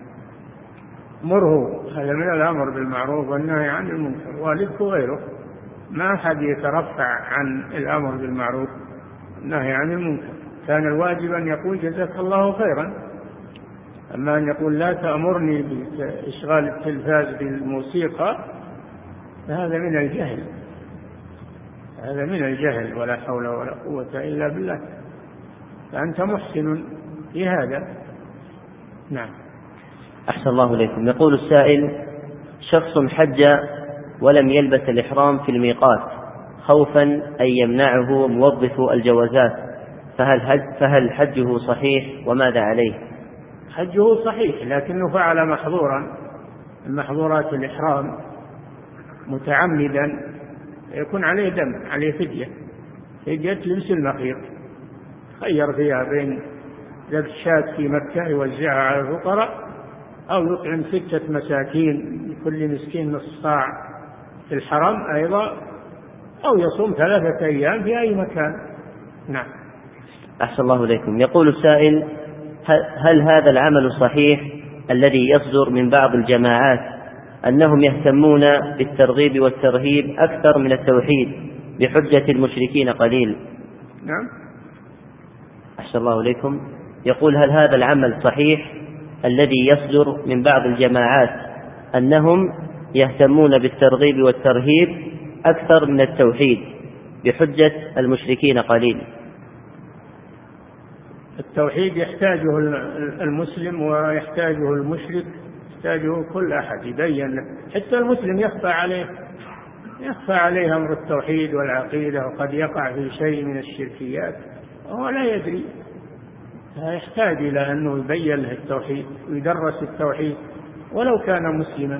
مره، هذا من الأمر بالمعروف والنهي عن المنكر، والدك وغيره ما أحد يترفع عن الأمر بالمعروف والنهي عن المنكر، كان الواجب أن يقول جزاك الله خيرا، أما أن يقول لا تأمرني بإشغال التلفاز بالموسيقى فهذا من الجهل، هذا من الجهل، ولا حول ولا قوة إلا بالله، فأنت محسن في هذا. نعم. أحسن الله إليكم. يقول السائل: شخص حج ولم يلبس الإحرام في الميقات خوفا أن يمنعه موظف الجوازات، فهل حجه صحيح وماذا عليه؟ حجه صحيح، لكنه فعل محظورا من محظورات الإحرام متعمدا، يكون عليه دم، عليه فدية لبس المخيط، خير فيها بين ذبح شاة في مكة يوزعها على الفقراء أو يطعم 6 مساكين كل مسكين نصف صاع في الحرم أيضا، أو يصوم 3 أيام في أي مكان. نعم. أحسن الله إليكم. يقول السائل: هل هذا العمل صحيح الذي يصدر من بعض الجماعات أنهم يهتمون بالترغيب والترهيب أكثر من التوحيد بحجة المشركين قليل؟ نعم. أحسن الله إليكم. يقول: هل هذا العمل صحيح الذي يصدر من بعض الجماعات أنهم يهتمون بالترغيب والترهيب أكثر من التوحيد بحجة المشركين قليل؟ التوحيد يحتاجه المسلم ويحتاجه المشرك، يحتاجه كل أحد يبين له. حتى المسلم يخفى عليه أمر التوحيد والعقيدة، وقد يقع في شيء من الشركيات وهو لا يدري، يحتاج إلى أنه يبين له التوحيد ويدرس التوحيد ولو كان مسلما.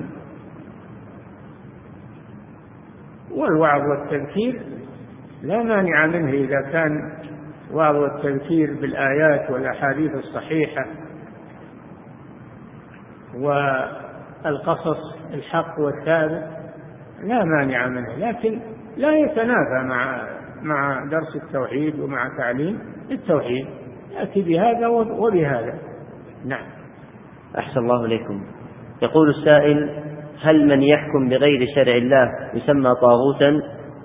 والوعظ والتذكير لا مانع منه إذا كان وعظ والتذكير بالآيات والأحاديث الصحيحة والقصص الحق والثابت، لا مانع منه، لكن لا يتنافى مع درس التوحيد ومع تعليم التوحيد، يأتي بهذا وبهذا. نعم. أحسن الله إليكم. يقول السائل: هل من يحكم بغير شرع الله يسمى طاغوتا؟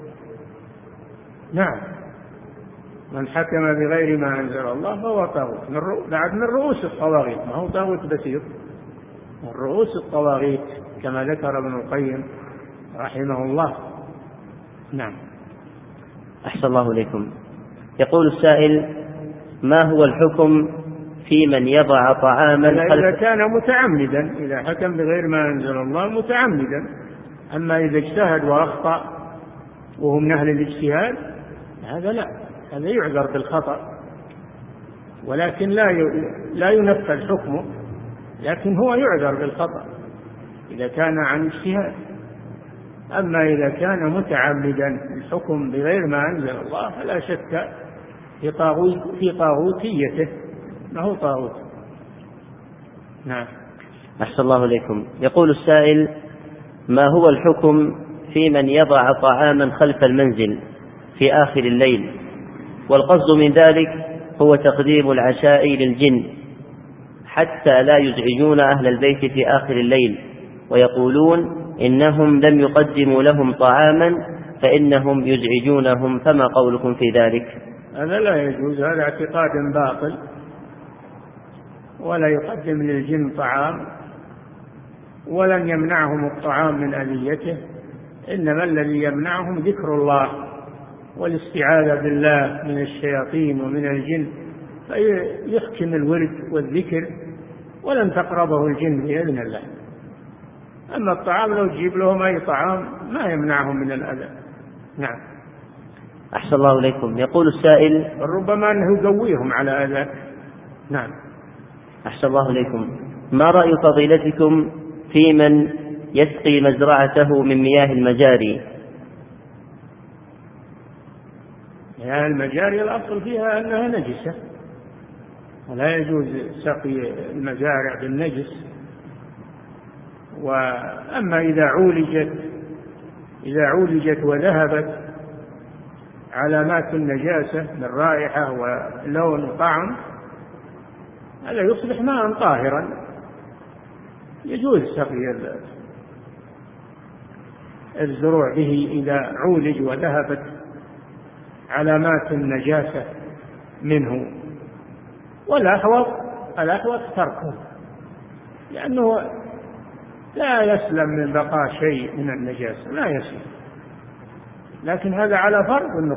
نعم، من حكم بغير ما أنزل الله فهو طاغوت، من رؤوس الطواغيت، ما هو طاغوت بسيط، من رؤوس الطواغيت كما ذكر ابن القيم رحمه الله. نعم. أحسن الله إليكم. يقول السائل: ما هو الحكم في من يضع طعاما إذا كان متعمدا، إذا حكم بغير ما أنزل الله متعمدا. أما إذا اجتهد وأخطأ وهم من أهل الاجتهاد هذا لا، هذا يعذر بالخطأ ولكن لا ينفذ حكمه، لكن هو يعذر بالخطأ إذا كان عن اجتهاد. أما إذا كان متعمدا الحكم بغير ما أنزل الله فلا شك في طاغوتيته، ما هو طاغوت. نعم. أحسن الله إليكم. يقول السائل: ما هو الحكم في من يضع طعاما خلف المنزل في آخر الليل، والقصد من ذلك هو تقديم العشاء للجن حتى لا يزعجون أهل البيت في آخر الليل، ويقولون إنهم لم يقدموا لهم طعاما فإنهم يزعجونهم، فما قولكم في ذلك؟ هذا لا يجوز، هذا اعتقاد باطل، ولا يقدم للجن طعام ولن يمنعهم الطعام من أذيته، إنما الذي يمنعهم ذكر الله والاستعاذة بالله من الشياطين ومن الجن، فيختم الورد والذكر ولن تقربه الجن بإذن الله. أما الطعام لو تجيب لهم أي طعام ما يمنعهم من الأذى. نعم. أحسن الله إليكم. يقول السائل: ربما أنه يقويهم على أذى. نعم. أحسن الله إليكم. ما رأي فضيلتكم في من يسقي مزرعته من مياه المجاري؟ مياه المجاري الأصل فيها أنها نجسة، ولا يجوز سقي المزارع بالنجس. وأما إذا عولجت وذهبت علامات النجاسة من رائحة ولون وطعم، هذا يصبح ماء طاهرا، يجوز سقي الزروع به إذا عولج وذهبت علامات النجاسة منه. والأحوط تركه، لأنه لا يسلم من بقاء شيء من النجاسة، لا يسلم، لكن هذا على فرض أنه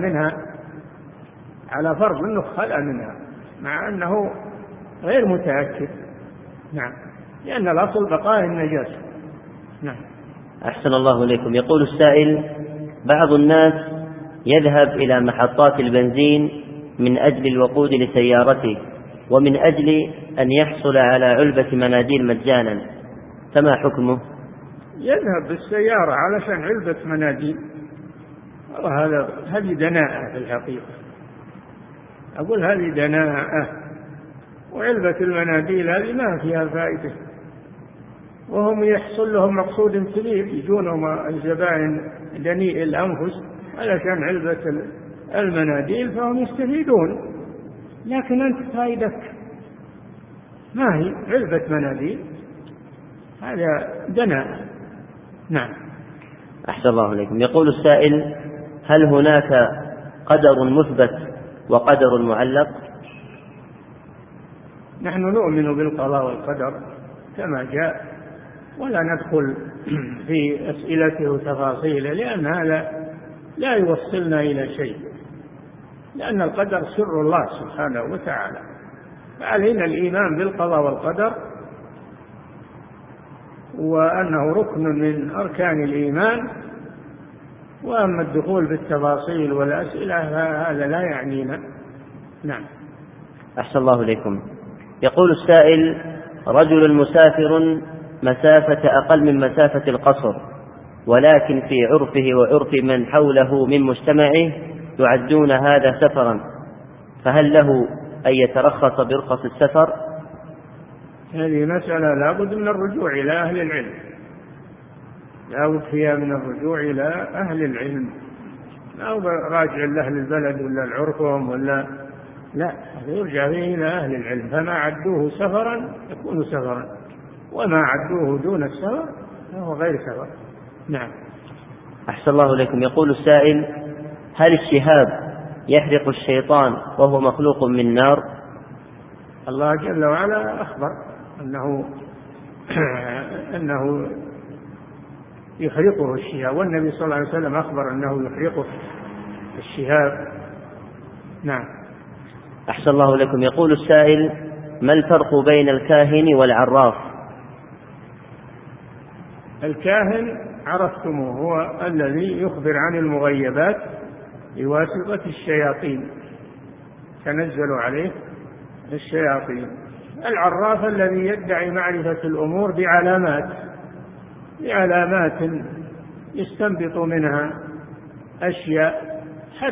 خلى منها، مع أنه غير متأكد. نعم، لأن الأصل بقاء النجاسة. نعم. أحسن الله إليكم. يقول السائل: بعض الناس يذهب إلى محطات البنزين من أجل الوقود لسيارته ومن أجل أن يحصل على علبة مناديل مجانا، فما حكمه؟ يذهب بالسيارة علشان علبة مناديل، هذه دناءة في الحقيقة، أقول هذه دناءة، وعلبة المناديل هذه ما فيها فائدة، وهم يحصل لهم مقصود كبير، يجونهم الزبائن دنيء الأنفس علشان علبة المناديل، فهم يستفيدون. لكن أنت فائدتك ما هي علبة مناديل، هذا دناء. نعم. أحسن الله إليكم. يقول السائل: هل هناك قدر مثبت وقدر معلق؟ نحن نؤمن بالقضاء والقدر كما جاء، ولا ندخل في أسئلته وتفاصيله، لأن هذا لا يوصلنا إلى شيء، لأن القدر سر الله سبحانه وتعالى. فعلينا الإيمان بالقضاء والقدر، وأنه ركن من أركان الإيمان. وأما الدخول بالتفاصيل والأسئلة هذا لا يعنينا. نعم. أحسن الله إليكم. يقول السائل: رجل مسافر مسافة أقل من مسافة القصر، ولكن في عرفه وعرف من حوله من مجتمعه يعدون هذا سفرا، فهل له أن يترخص برخص السفر؟ هذه مسألة لا بد من الرجوع إلى أهل العلم، لا بد فيها من الرجوع إلى أهل العلم، لا راجع لأهل البلد ولا العرفهم ولا لا، يرجع به إلى أهل العلم. فما عدوه سفرا يكون سفرا، وما عدوه دون السفر فهو غير سفر. نعم. أحسن الله إليكم. يقول السائل: هل الشهاب يحرق الشيطان وهو مخلوق من نار؟ الله جل وعلا أخبر أنه يحرقه الشهاب، والنبي صلى الله عليه وسلم أخبر أنه يحرقه الشهاب. نعم. أحسن الله لكم. يقول السائل: ما الفرق بين الكاهن والعراف؟ الكاهن عرفتموه، هو الذي يخبر عن المغيبات بواسطة الشياطين، تنزل عليه الشياطين. العراف الذي يدعي معرفة الأمور بعلامات يستنبط منها أشياء،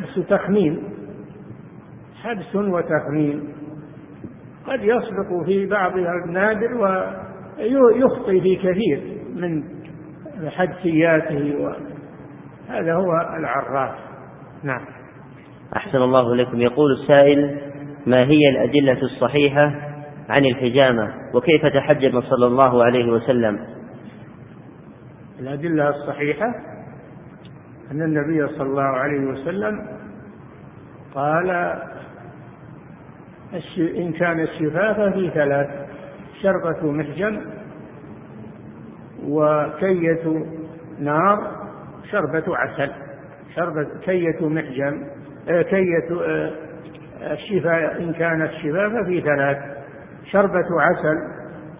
حدس وتخمين، قد يصدق في بعضها النادر ويخطئ في كثير من حدسياته، هذا هو العراف. نعم. أحسن الله إليكم. يقول السائل: ما هي الأدلة الصحيحة عن الحجامة، وكيف تحجم صلى الله عليه وسلم؟ الأدلة الصحيحة أن النبي صلى الله عليه وسلم قال: إن كان الشفاف في ثلاث: شربة محجم، وكية نار، شربة عسل. كية محجم، الشفاء إن كان الشفاف في ثلاث: شربة عسل،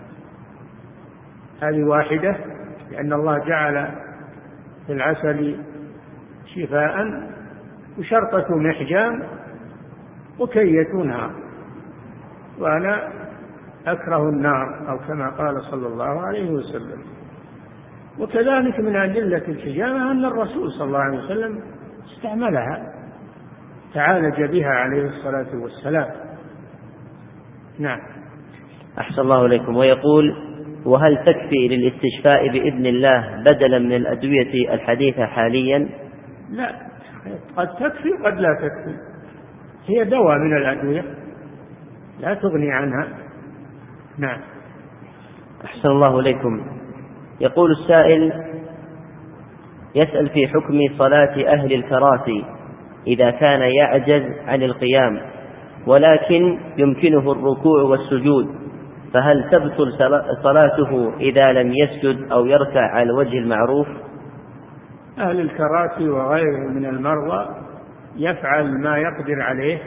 هذه واحدة لأن الله جعل في العسل شفاء، وشربة محجام، وكية نار، وأنا أكره النار، أو كما قال صلى الله عليه وسلم. وكذلك من أدلة الحجامة أن الرسول صلى الله عليه وسلم استعملها، تعالج بها عليه الصلاة والسلام. نعم. أحسن الله إليكم. ويقول: وهل تكفي للاستشفاء بإذن الله بدلا من الأدوية الحديثة حاليا؟ لا، قد تكفي قد لا تكفي، هي دواء من الأدوية لا تغني عنها. نعم. أحسن الله إليكم. يقول السائل: يسأل في حكم صلاة أهل الكراسي إذا كان يعجز عن القيام ولكن يمكنه الركوع والسجود، فهل تبطل صلاته إذا لم يسجد أو يركع على الوجه المعروف؟ أهل الكراسي وغيره من المرضى يفعل ما يقدر عليه،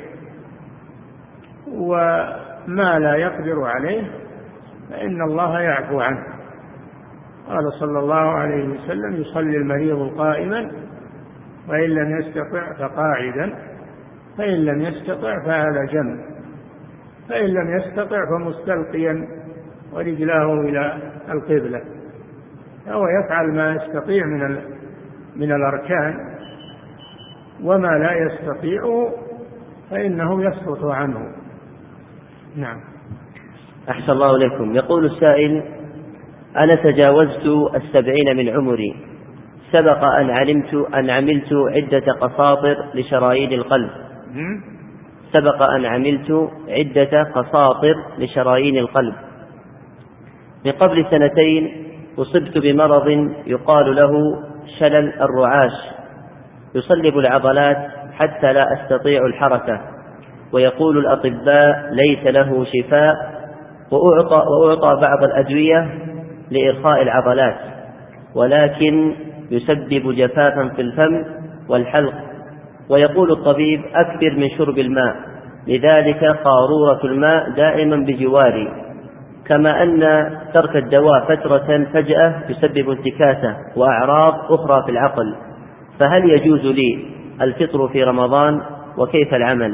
وما لا يقدر عليه فإن الله يعفو عنه. قال صلى الله عليه وسلم: يصلي المريض قائما، وإن لم يستطع فقاعدا، فإن لم يستطع فعلى جنب، فإن لم يستطع فمستلقيا ورجلاه إلى القبلة. فهو يفعل ما يستطيع من الأركان، وما لا يستطيع فإنه يسقط عنه. نعم. أحسن الله إليكم. يقول السائل: أنا تجاوزت 70 من عمري، سبق أن عملت عدة قساطر لشرايين القلب. سبق أن عملت عدة قساطر لشرايين القلب. من قبل 2 أصبت بمرض يقال له شلل الرعاش، يصلب العضلات حتى لا أستطيع الحركة، ويقول الأطباء ليس له شفاء، وأعطى بعض الأدوية لإرخاء العضلات، ولكن يسبب جفافا في الفم والحلق، ويقول الطبيب أكثر من شرب الماء، لذلك قارورة الماء دائما بجواري، كما أن ترك الدواء فترة فجأة يسبب انتكاسة وأعراض أخرى في العقل، فهل يجوز لي الفطر في رمضان وكيف العمل؟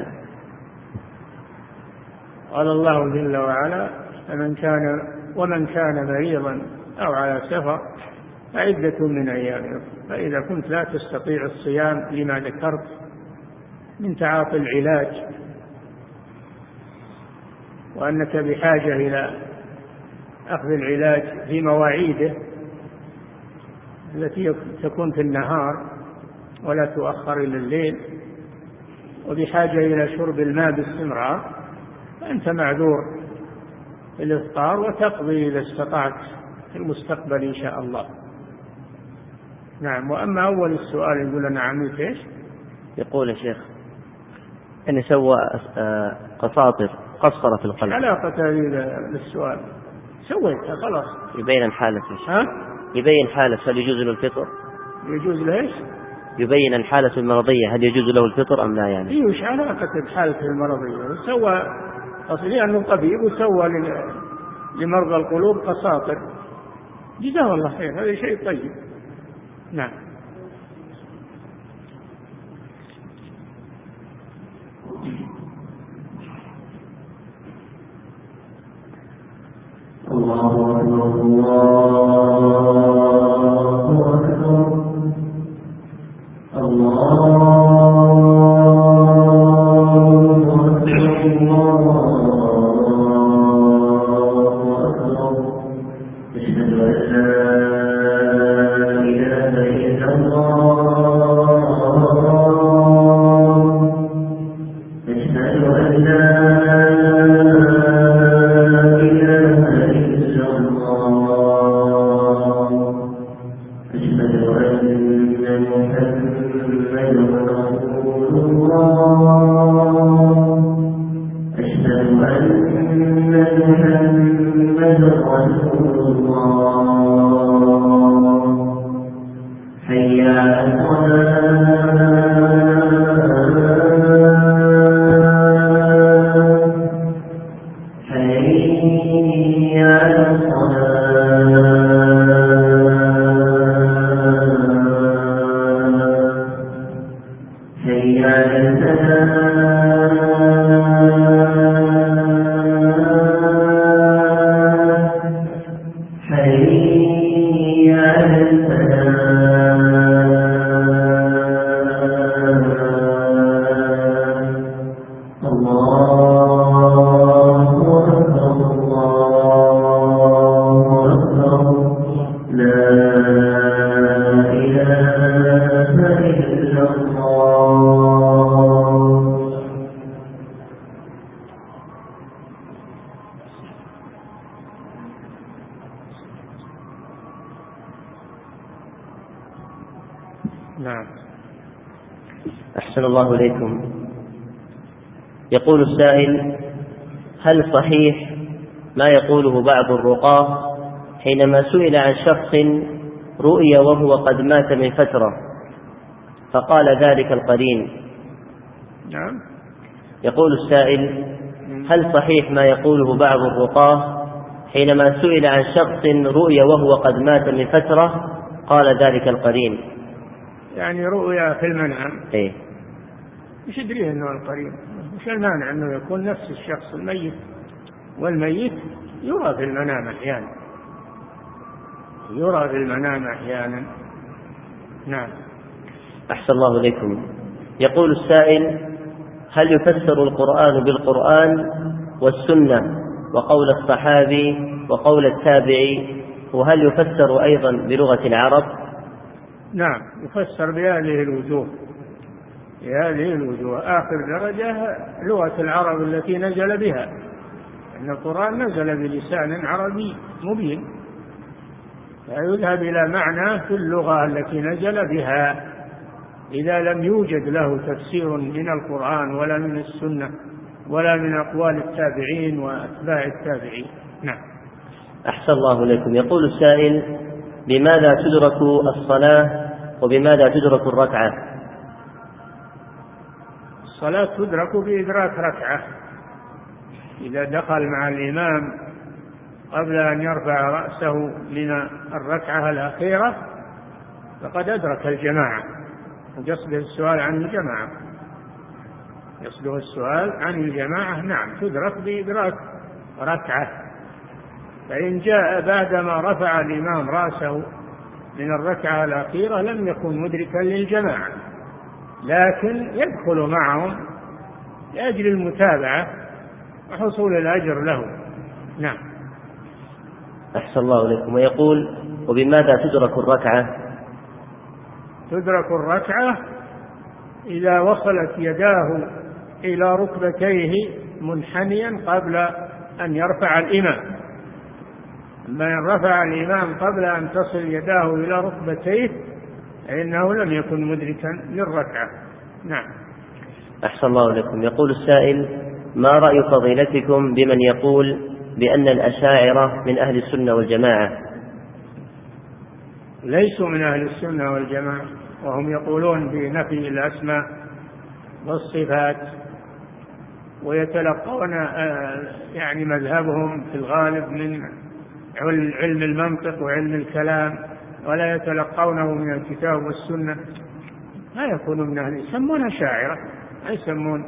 قال الله جل وعلا: ومن كان مريضا أو على سفر فعدة من أيام. فإذا كنت لا تستطيع الصيام لما ذكرت من تعاطي العلاج، وأنك بحاجة إلى أخذ العلاج في مواعيده التي تكون في النهار ولا تؤخر إلى الليل، وبحاجة إلى شرب الماء باستمرار، فأنت معذور بالإفطار وتقضي إذا استطعت في المستقبل إن شاء الله. نعم. وأما أول السؤال يقول أنا عملت إيش؟ يقول يا شيخ أن سوى قساطر قصر في القلب. علاقة للسؤال سويتها خلاص. يبين حالة يبين حالة، هل يجوز له الفطر؟ يجوز له إيش؟ يبين الحالة المرضية، هل يجوز له الفطر أم لا؟ يعني إيش علاقة بحالة المرضية؟ سوى أصلي أنه طبيب وسوى لمرضى القلوب قساطر، جزاه الله خير، هذا شيء طيب. نعم. الله أكبر الله نعم. أحسن الله إليكم. يقول السائل: هل صحيح ما يقوله بعض الرقاة حينما سئل عن شخص رؤي وهو قد مات من فترة فقال ذلك القرين؟ نعم. يقول السائل: هل صحيح ما يقوله بعض الرقاة حينما سئل عن شخص رؤي وهو قد مات من فترة قال ذلك القرين؟ يعني رؤيا في المنام. إيه؟ مش يدريه أنه القرين، مش المانع أنه يكون نفس الشخص الميت، والميت يرى في المنام أحيانا، يرى في المنام أحيانا. نعم. أحسن الله إليكم. يقول السائل: هل يفسر القرآن بالقرآن والسنة وقول الصحابي وقول التابعي وهل يفسر أيضا بلغة العرب؟ نعم، يفسر بهذه الوجوه. آخر درجة لغة العرب التي نزل بها، أن القرآن نزل بلسان عربي مبين، فيذهب إلى معنى في اللغة التي نزل بها إذا لم يوجد له تفسير من القرآن ولا من السنة ولا من أقوال التابعين وأتباع التابعين. نعم. أحسن الله إليكم. يقول السائل: بماذا تدرك الصلاة وبماذا تدرك الركعة؟ الصلاة تدرك بإدراك ركعة، إذا دخل مع الإمام قبل أن يرفع رأسه من الركعة الأخيرة فقد أدرك الجماعة، وقصده السؤال عن الجماعة. نعم، تدرك بإدراك ركعة. فإن جاء بعدما رفع الإمام رأسه من الركعة الأخيرة لم يكن مدركا للجماعة، لكن يدخل معهم لأجل المتابعة وحصول الأجر له. نعم. أحسن الله إليكم. ويقول: وبماذا تدرك الركعة؟ تدرك الركعة إذا وصلت يداه إلى ركبتيه منحنيا قبل أن يرفع الإمام. أما إن رفع الإمام قبل أن تصل يداه إلى ركبتيه فإنه لم يكن مدركا للركعة. نعم. أحسن الله إليكم. يقول السائل: ما رأي فضيلتكم بمن يقول بأن الأشاعرة من أهل السنة والجماعة؟ ليسوا من أهل السنة والجماعة، وهم يقولون بنفي الأسماء والصفات، ويتلقون يعني مذهبهم في الغالب من علم المنطق وعلم الكلام، ولا يتلقونه من الكتاب والسنة. لا يكونوا من أهل، يسمون أشاعرة، يسمون.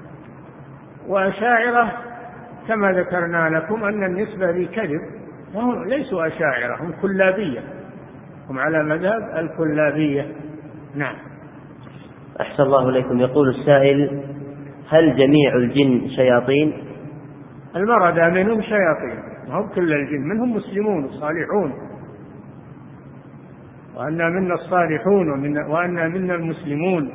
وأشاعرة كما ذكرنا لكم أن النسبة لكذب، هم ليسوا أشاعرة، هم كلابية، هم على مذهب الكلابية. نعم. أحسن الله إليكم. يقول السائل: هل جميع الجن شياطين؟ المردة منهم شياطين، وهم كل الجن، منهم مسلمون صالحون، وأنا منا الصالحون وأنا منا المسلمون.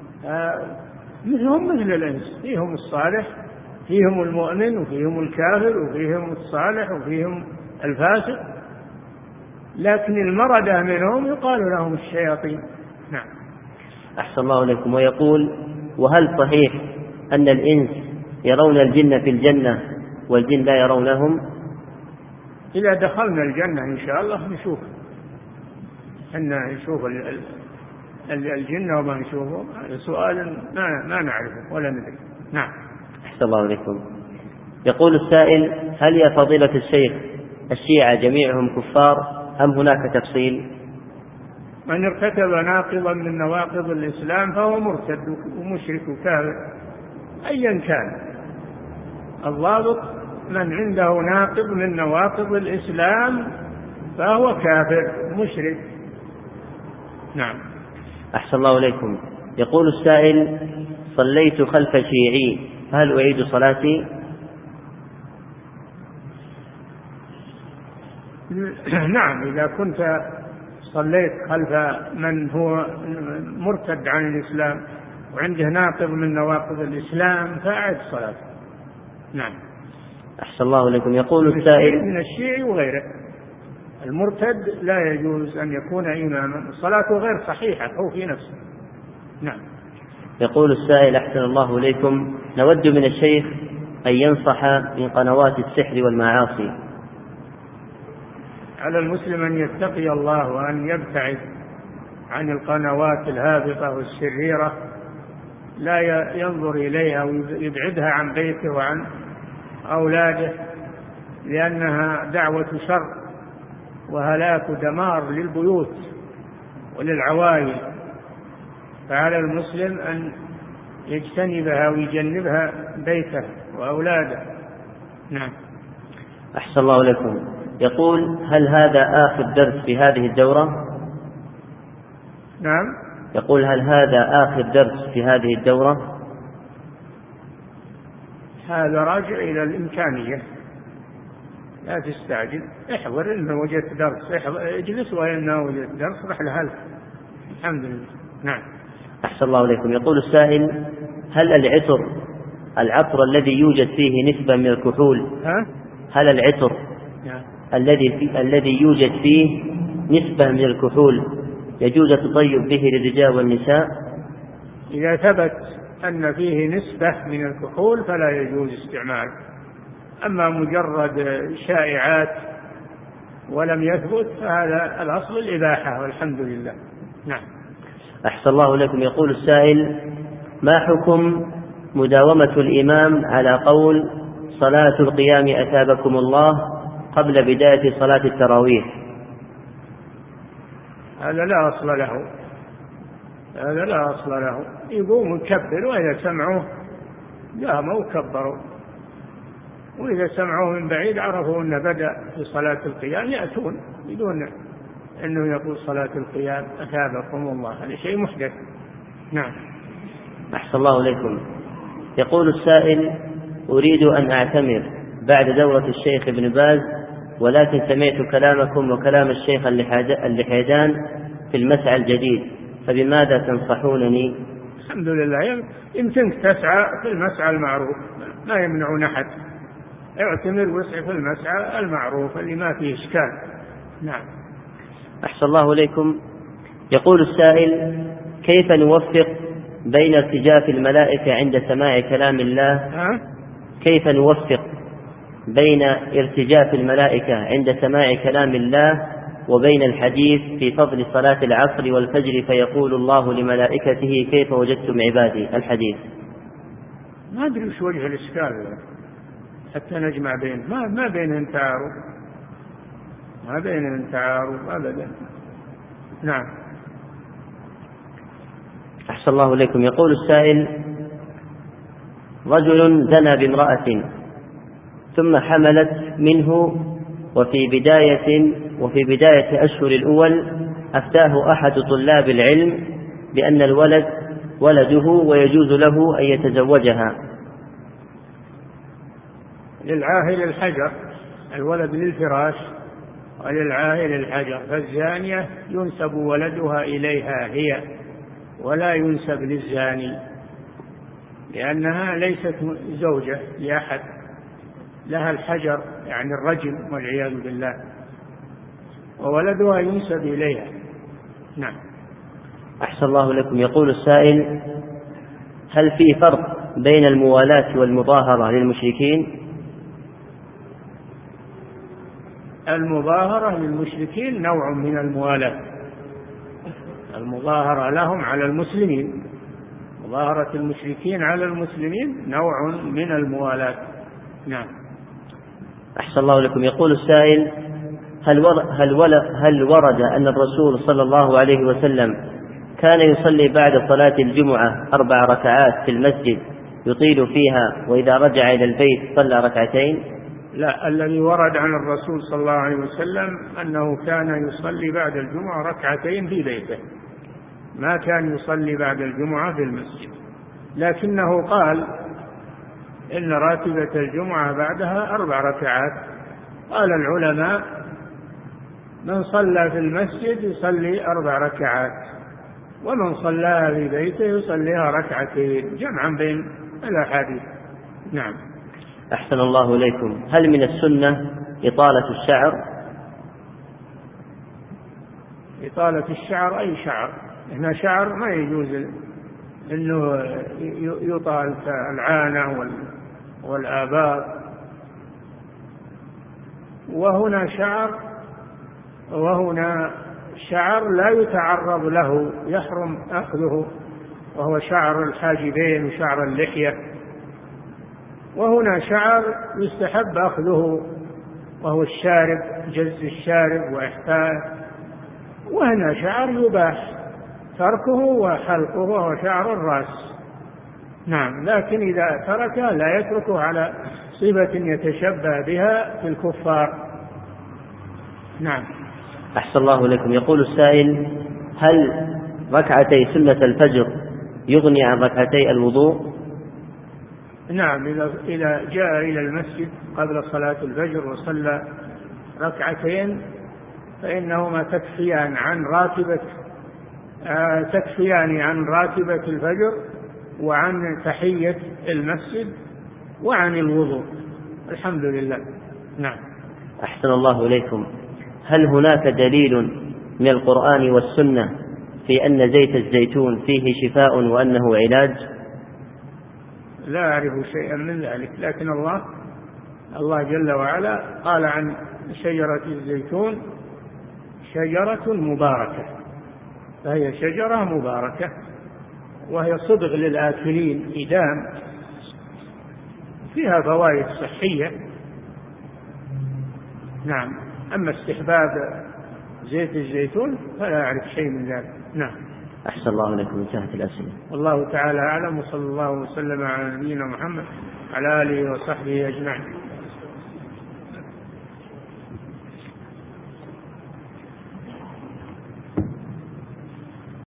هم مثل الإنس، فيهم الصالح، فيهم المؤمن، وفيهم الكافر، وفيهم الصالح، وفيهم الفاسق، لكن المردة منهم يقال لهم الشياطين. نعم. أحسن الله إليكم. ويقول: وهل صحيح أن الإنس يرون الجن في الجنة والجن لا يرونهم؟ إذا دخلنا الجنة إن شاء الله نشوف الجن وما نشوفه. هذا سؤال ما نعرفه ولا ندري. نعم. أحسن الله إليكم. يقول السائل: هل يا فضيلة الشيخ الشيعة جميعهم كفار أم هناك تفصيل؟ من ارتكب ناقضا من نواقض الإسلام فهو مرتد ومشرك وكافر أيا كان. الضابط من عنده ناقض من نواقض الإسلام فهو كافر مشرك. نعم. أحسن الله إليكم. يقول السائل: صليت خلف شيعي، هل أعيد صلاتي؟ نعم، إذا كنت صليت خلف من هو مرتد عن الإسلام وعنده ناقض من نواقض الإسلام فأعد صلاته. نعم. أحسن الله إليكم. يقول السائل: من الشيعي وغيره المرتد لا يجوز أن يكون إماما، صلاته غير صحيحة هو في نفسه. نعم. يقول السائل: أحسن الله إليكم، نود من الشيخ أن ينصح من قنوات السحر والمعاصي. على المسلم أن يتقي الله وأن يبتعد عن القنوات الهابطة والشريرة، لا ينظر إليها ويبعدها عن بيته وعن أولاده، لأنها دعوة شر وهلاك ودمار للبيوت وللعوائل. فعلى المسلم أن يجتنبها ويجنبها بيته وأولاده. نعم. أحسن الله إليكم. يقول: هل هذا آخر درس في هذه الدورة؟ نعم. يقول: هل هذا آخر درس في هذه الدورة؟ هذا راجع إلى الإمكانية، لا تستعجل، احضر إن وجدت درس، اجلس وإن وجدت درس رح لهلك. الحمد لله. نعم. أحسن الله إليكم. يقول السائل: هل العطر الذي يوجد فيه نسبة من الكحول، هل العطر الذي يوجد فيه نسبة من الكحول يجوز التطيب به للرجال والنساء؟ إذا ثبت أن فيه نسبة من الكحول فلا يجوز استعماله، أما مجرد شائعات ولم يثبت فهذا الأصل الإباحة والحمد لله. نعم. أحسن الله إليكم. يقول السائل: ما حكم مداومة الإمام على قول صلاة القيام أثابكم الله قبل بداية صلاة التراويح؟ هذا لا أصل له، يقوم يكبر، وإذا سمعوه قاموا وكبروا، وإذا سمعوه من بعيد عرفوا أنه بدأ في صلاة القيام يأتون بدون أنه يقول صلاة القيام أثابكم الله، هذا شيء محدث. نعم. أحسن الله إليكم. يقول السائل: أريد أن أعتمر بعد دورة الشيخ ابن باز، ولكن سمعت كلامكم وكلام الشيخ اللحيدان في المسعى الجديد، فبماذا تنصحونني؟ الحمد لله، يمكنك تسعى في المسعى المعروف، ما يمنعون أحد، اعتمر واسع في المسعى المعروف اللي ما فيه إشكال. نعم. أحسن الله إليكم. يقول السائل: كيف نوفق بين ارتجاف الملائكة عند سماع كلام الله؟ كيف نوفق بين ارتجاف الملائكة عند سماع كلام الله وبين الحديث في فضل صلاة العصر والفجر فيقول الله لملائكته كيف وجدتم عبادي؟ الحديث ما أدري وش وجه الإشكال حتى نجمع بين ما بينهم تعارض أبدا. نعم. أحسن الله إليكم. يقول السائل: رجل زنى بامرأة ثم حملت منه، وفي بداية أشهر الأول أفتاه أحد طلاب العلم بأن الولد ولده ويجوز له أن يتزوجها. للعاهل الحجر، الولد للفراش وللعاهل الحجر، فالزانية ينسب ولدها إليها هي ولا ينسب للزاني، لأنها ليست زوجة لأحد، لها الحجر يعني الرجم والعياذ بالله، وولدها ينسب إليها. نعم. أحسن الله لكم. يقول السائل: هل في فرق بين الموالاة والمظاهرة للمشركين؟ المظاهرة للمشركين نوع من الموالاة، المظاهرة لهم على المسلمين، مظاهرة المشركين على المسلمين نوع من الموالاة. نعم. أحسن الله لكم. يقول السائل: هل ورد أن الرسول صلى الله عليه وسلم كان يصلي بعد صلاة الجمعة 4 ركعات في المسجد يطيل فيها، وإذا رجع إلى البيت صلى 2 ركعات؟ لا، الذي ورد عن الرسول صلى الله عليه وسلم أنه كان يصلي بعد الجمعة 2 ركعات في بيته، ما كان يصلي بعد الجمعة في المسجد، لكنه قال إن راتبة الجمعة بعدها 4 ركعات. قال العلماء: من صلى في المسجد يصلي 4 ركعات، ومن صلاها في بيته يصليها 2 ركعات، جمعا بين الأحاديث. نعم. أحسن الله إليكم. هل من السنة إطالة الشعر؟ إطالة الشعر أي شعر، هنا شعر ما يجوز إنه يطال العانة والآباط، وهنا شعر لا يتعرض له، يحرم أخذه، وهو شعر الحاجبين وشعر اللحية، وهنا شعر يستحب أخذه وهو الشارب، جز الشارب وإحفاءه، وهنا شعر يباح تركه وحلقه وهو شعر الرأس. نعم. لكن إذا تركه لا يتركه على صفة يتشبه بها في الكفار. نعم. أحسن الله لكم. يقول السائل: هل 2 ركعتي سنة الفجر يغني عن 2 ركعتي الوضوء؟ نعم، إذا جاء إلى المسجد قبل صلاة الفجر وصلى ركعتين فإنهما تكفيان عن راتبة الفجر وعن تحية المسجد وعن الوضوء. الحمد لله. نعم. أحسن الله إليكم. هل هناك دليل من القرآن والسنة في أن زيت الزيتون فيه شفاء وأنه علاج؟ لا أعرف شيئا من ذلك، لكن الله جل وعلا قال عن شجرة الزيتون شجرة مباركة، فهي شجرة مباركة وهي صدغ للآكلين إدام، فيها فوائد صحية. نعم. أما استحباب زيت الزيتون فلا أعرف شيء من ذلك. نعم. أحسن الله لكم. انتهت الأسئلة. والله تعالى أعلم، وصلى الله وسلم على نبينا محمد وعلى آله وصحبه أجمعين.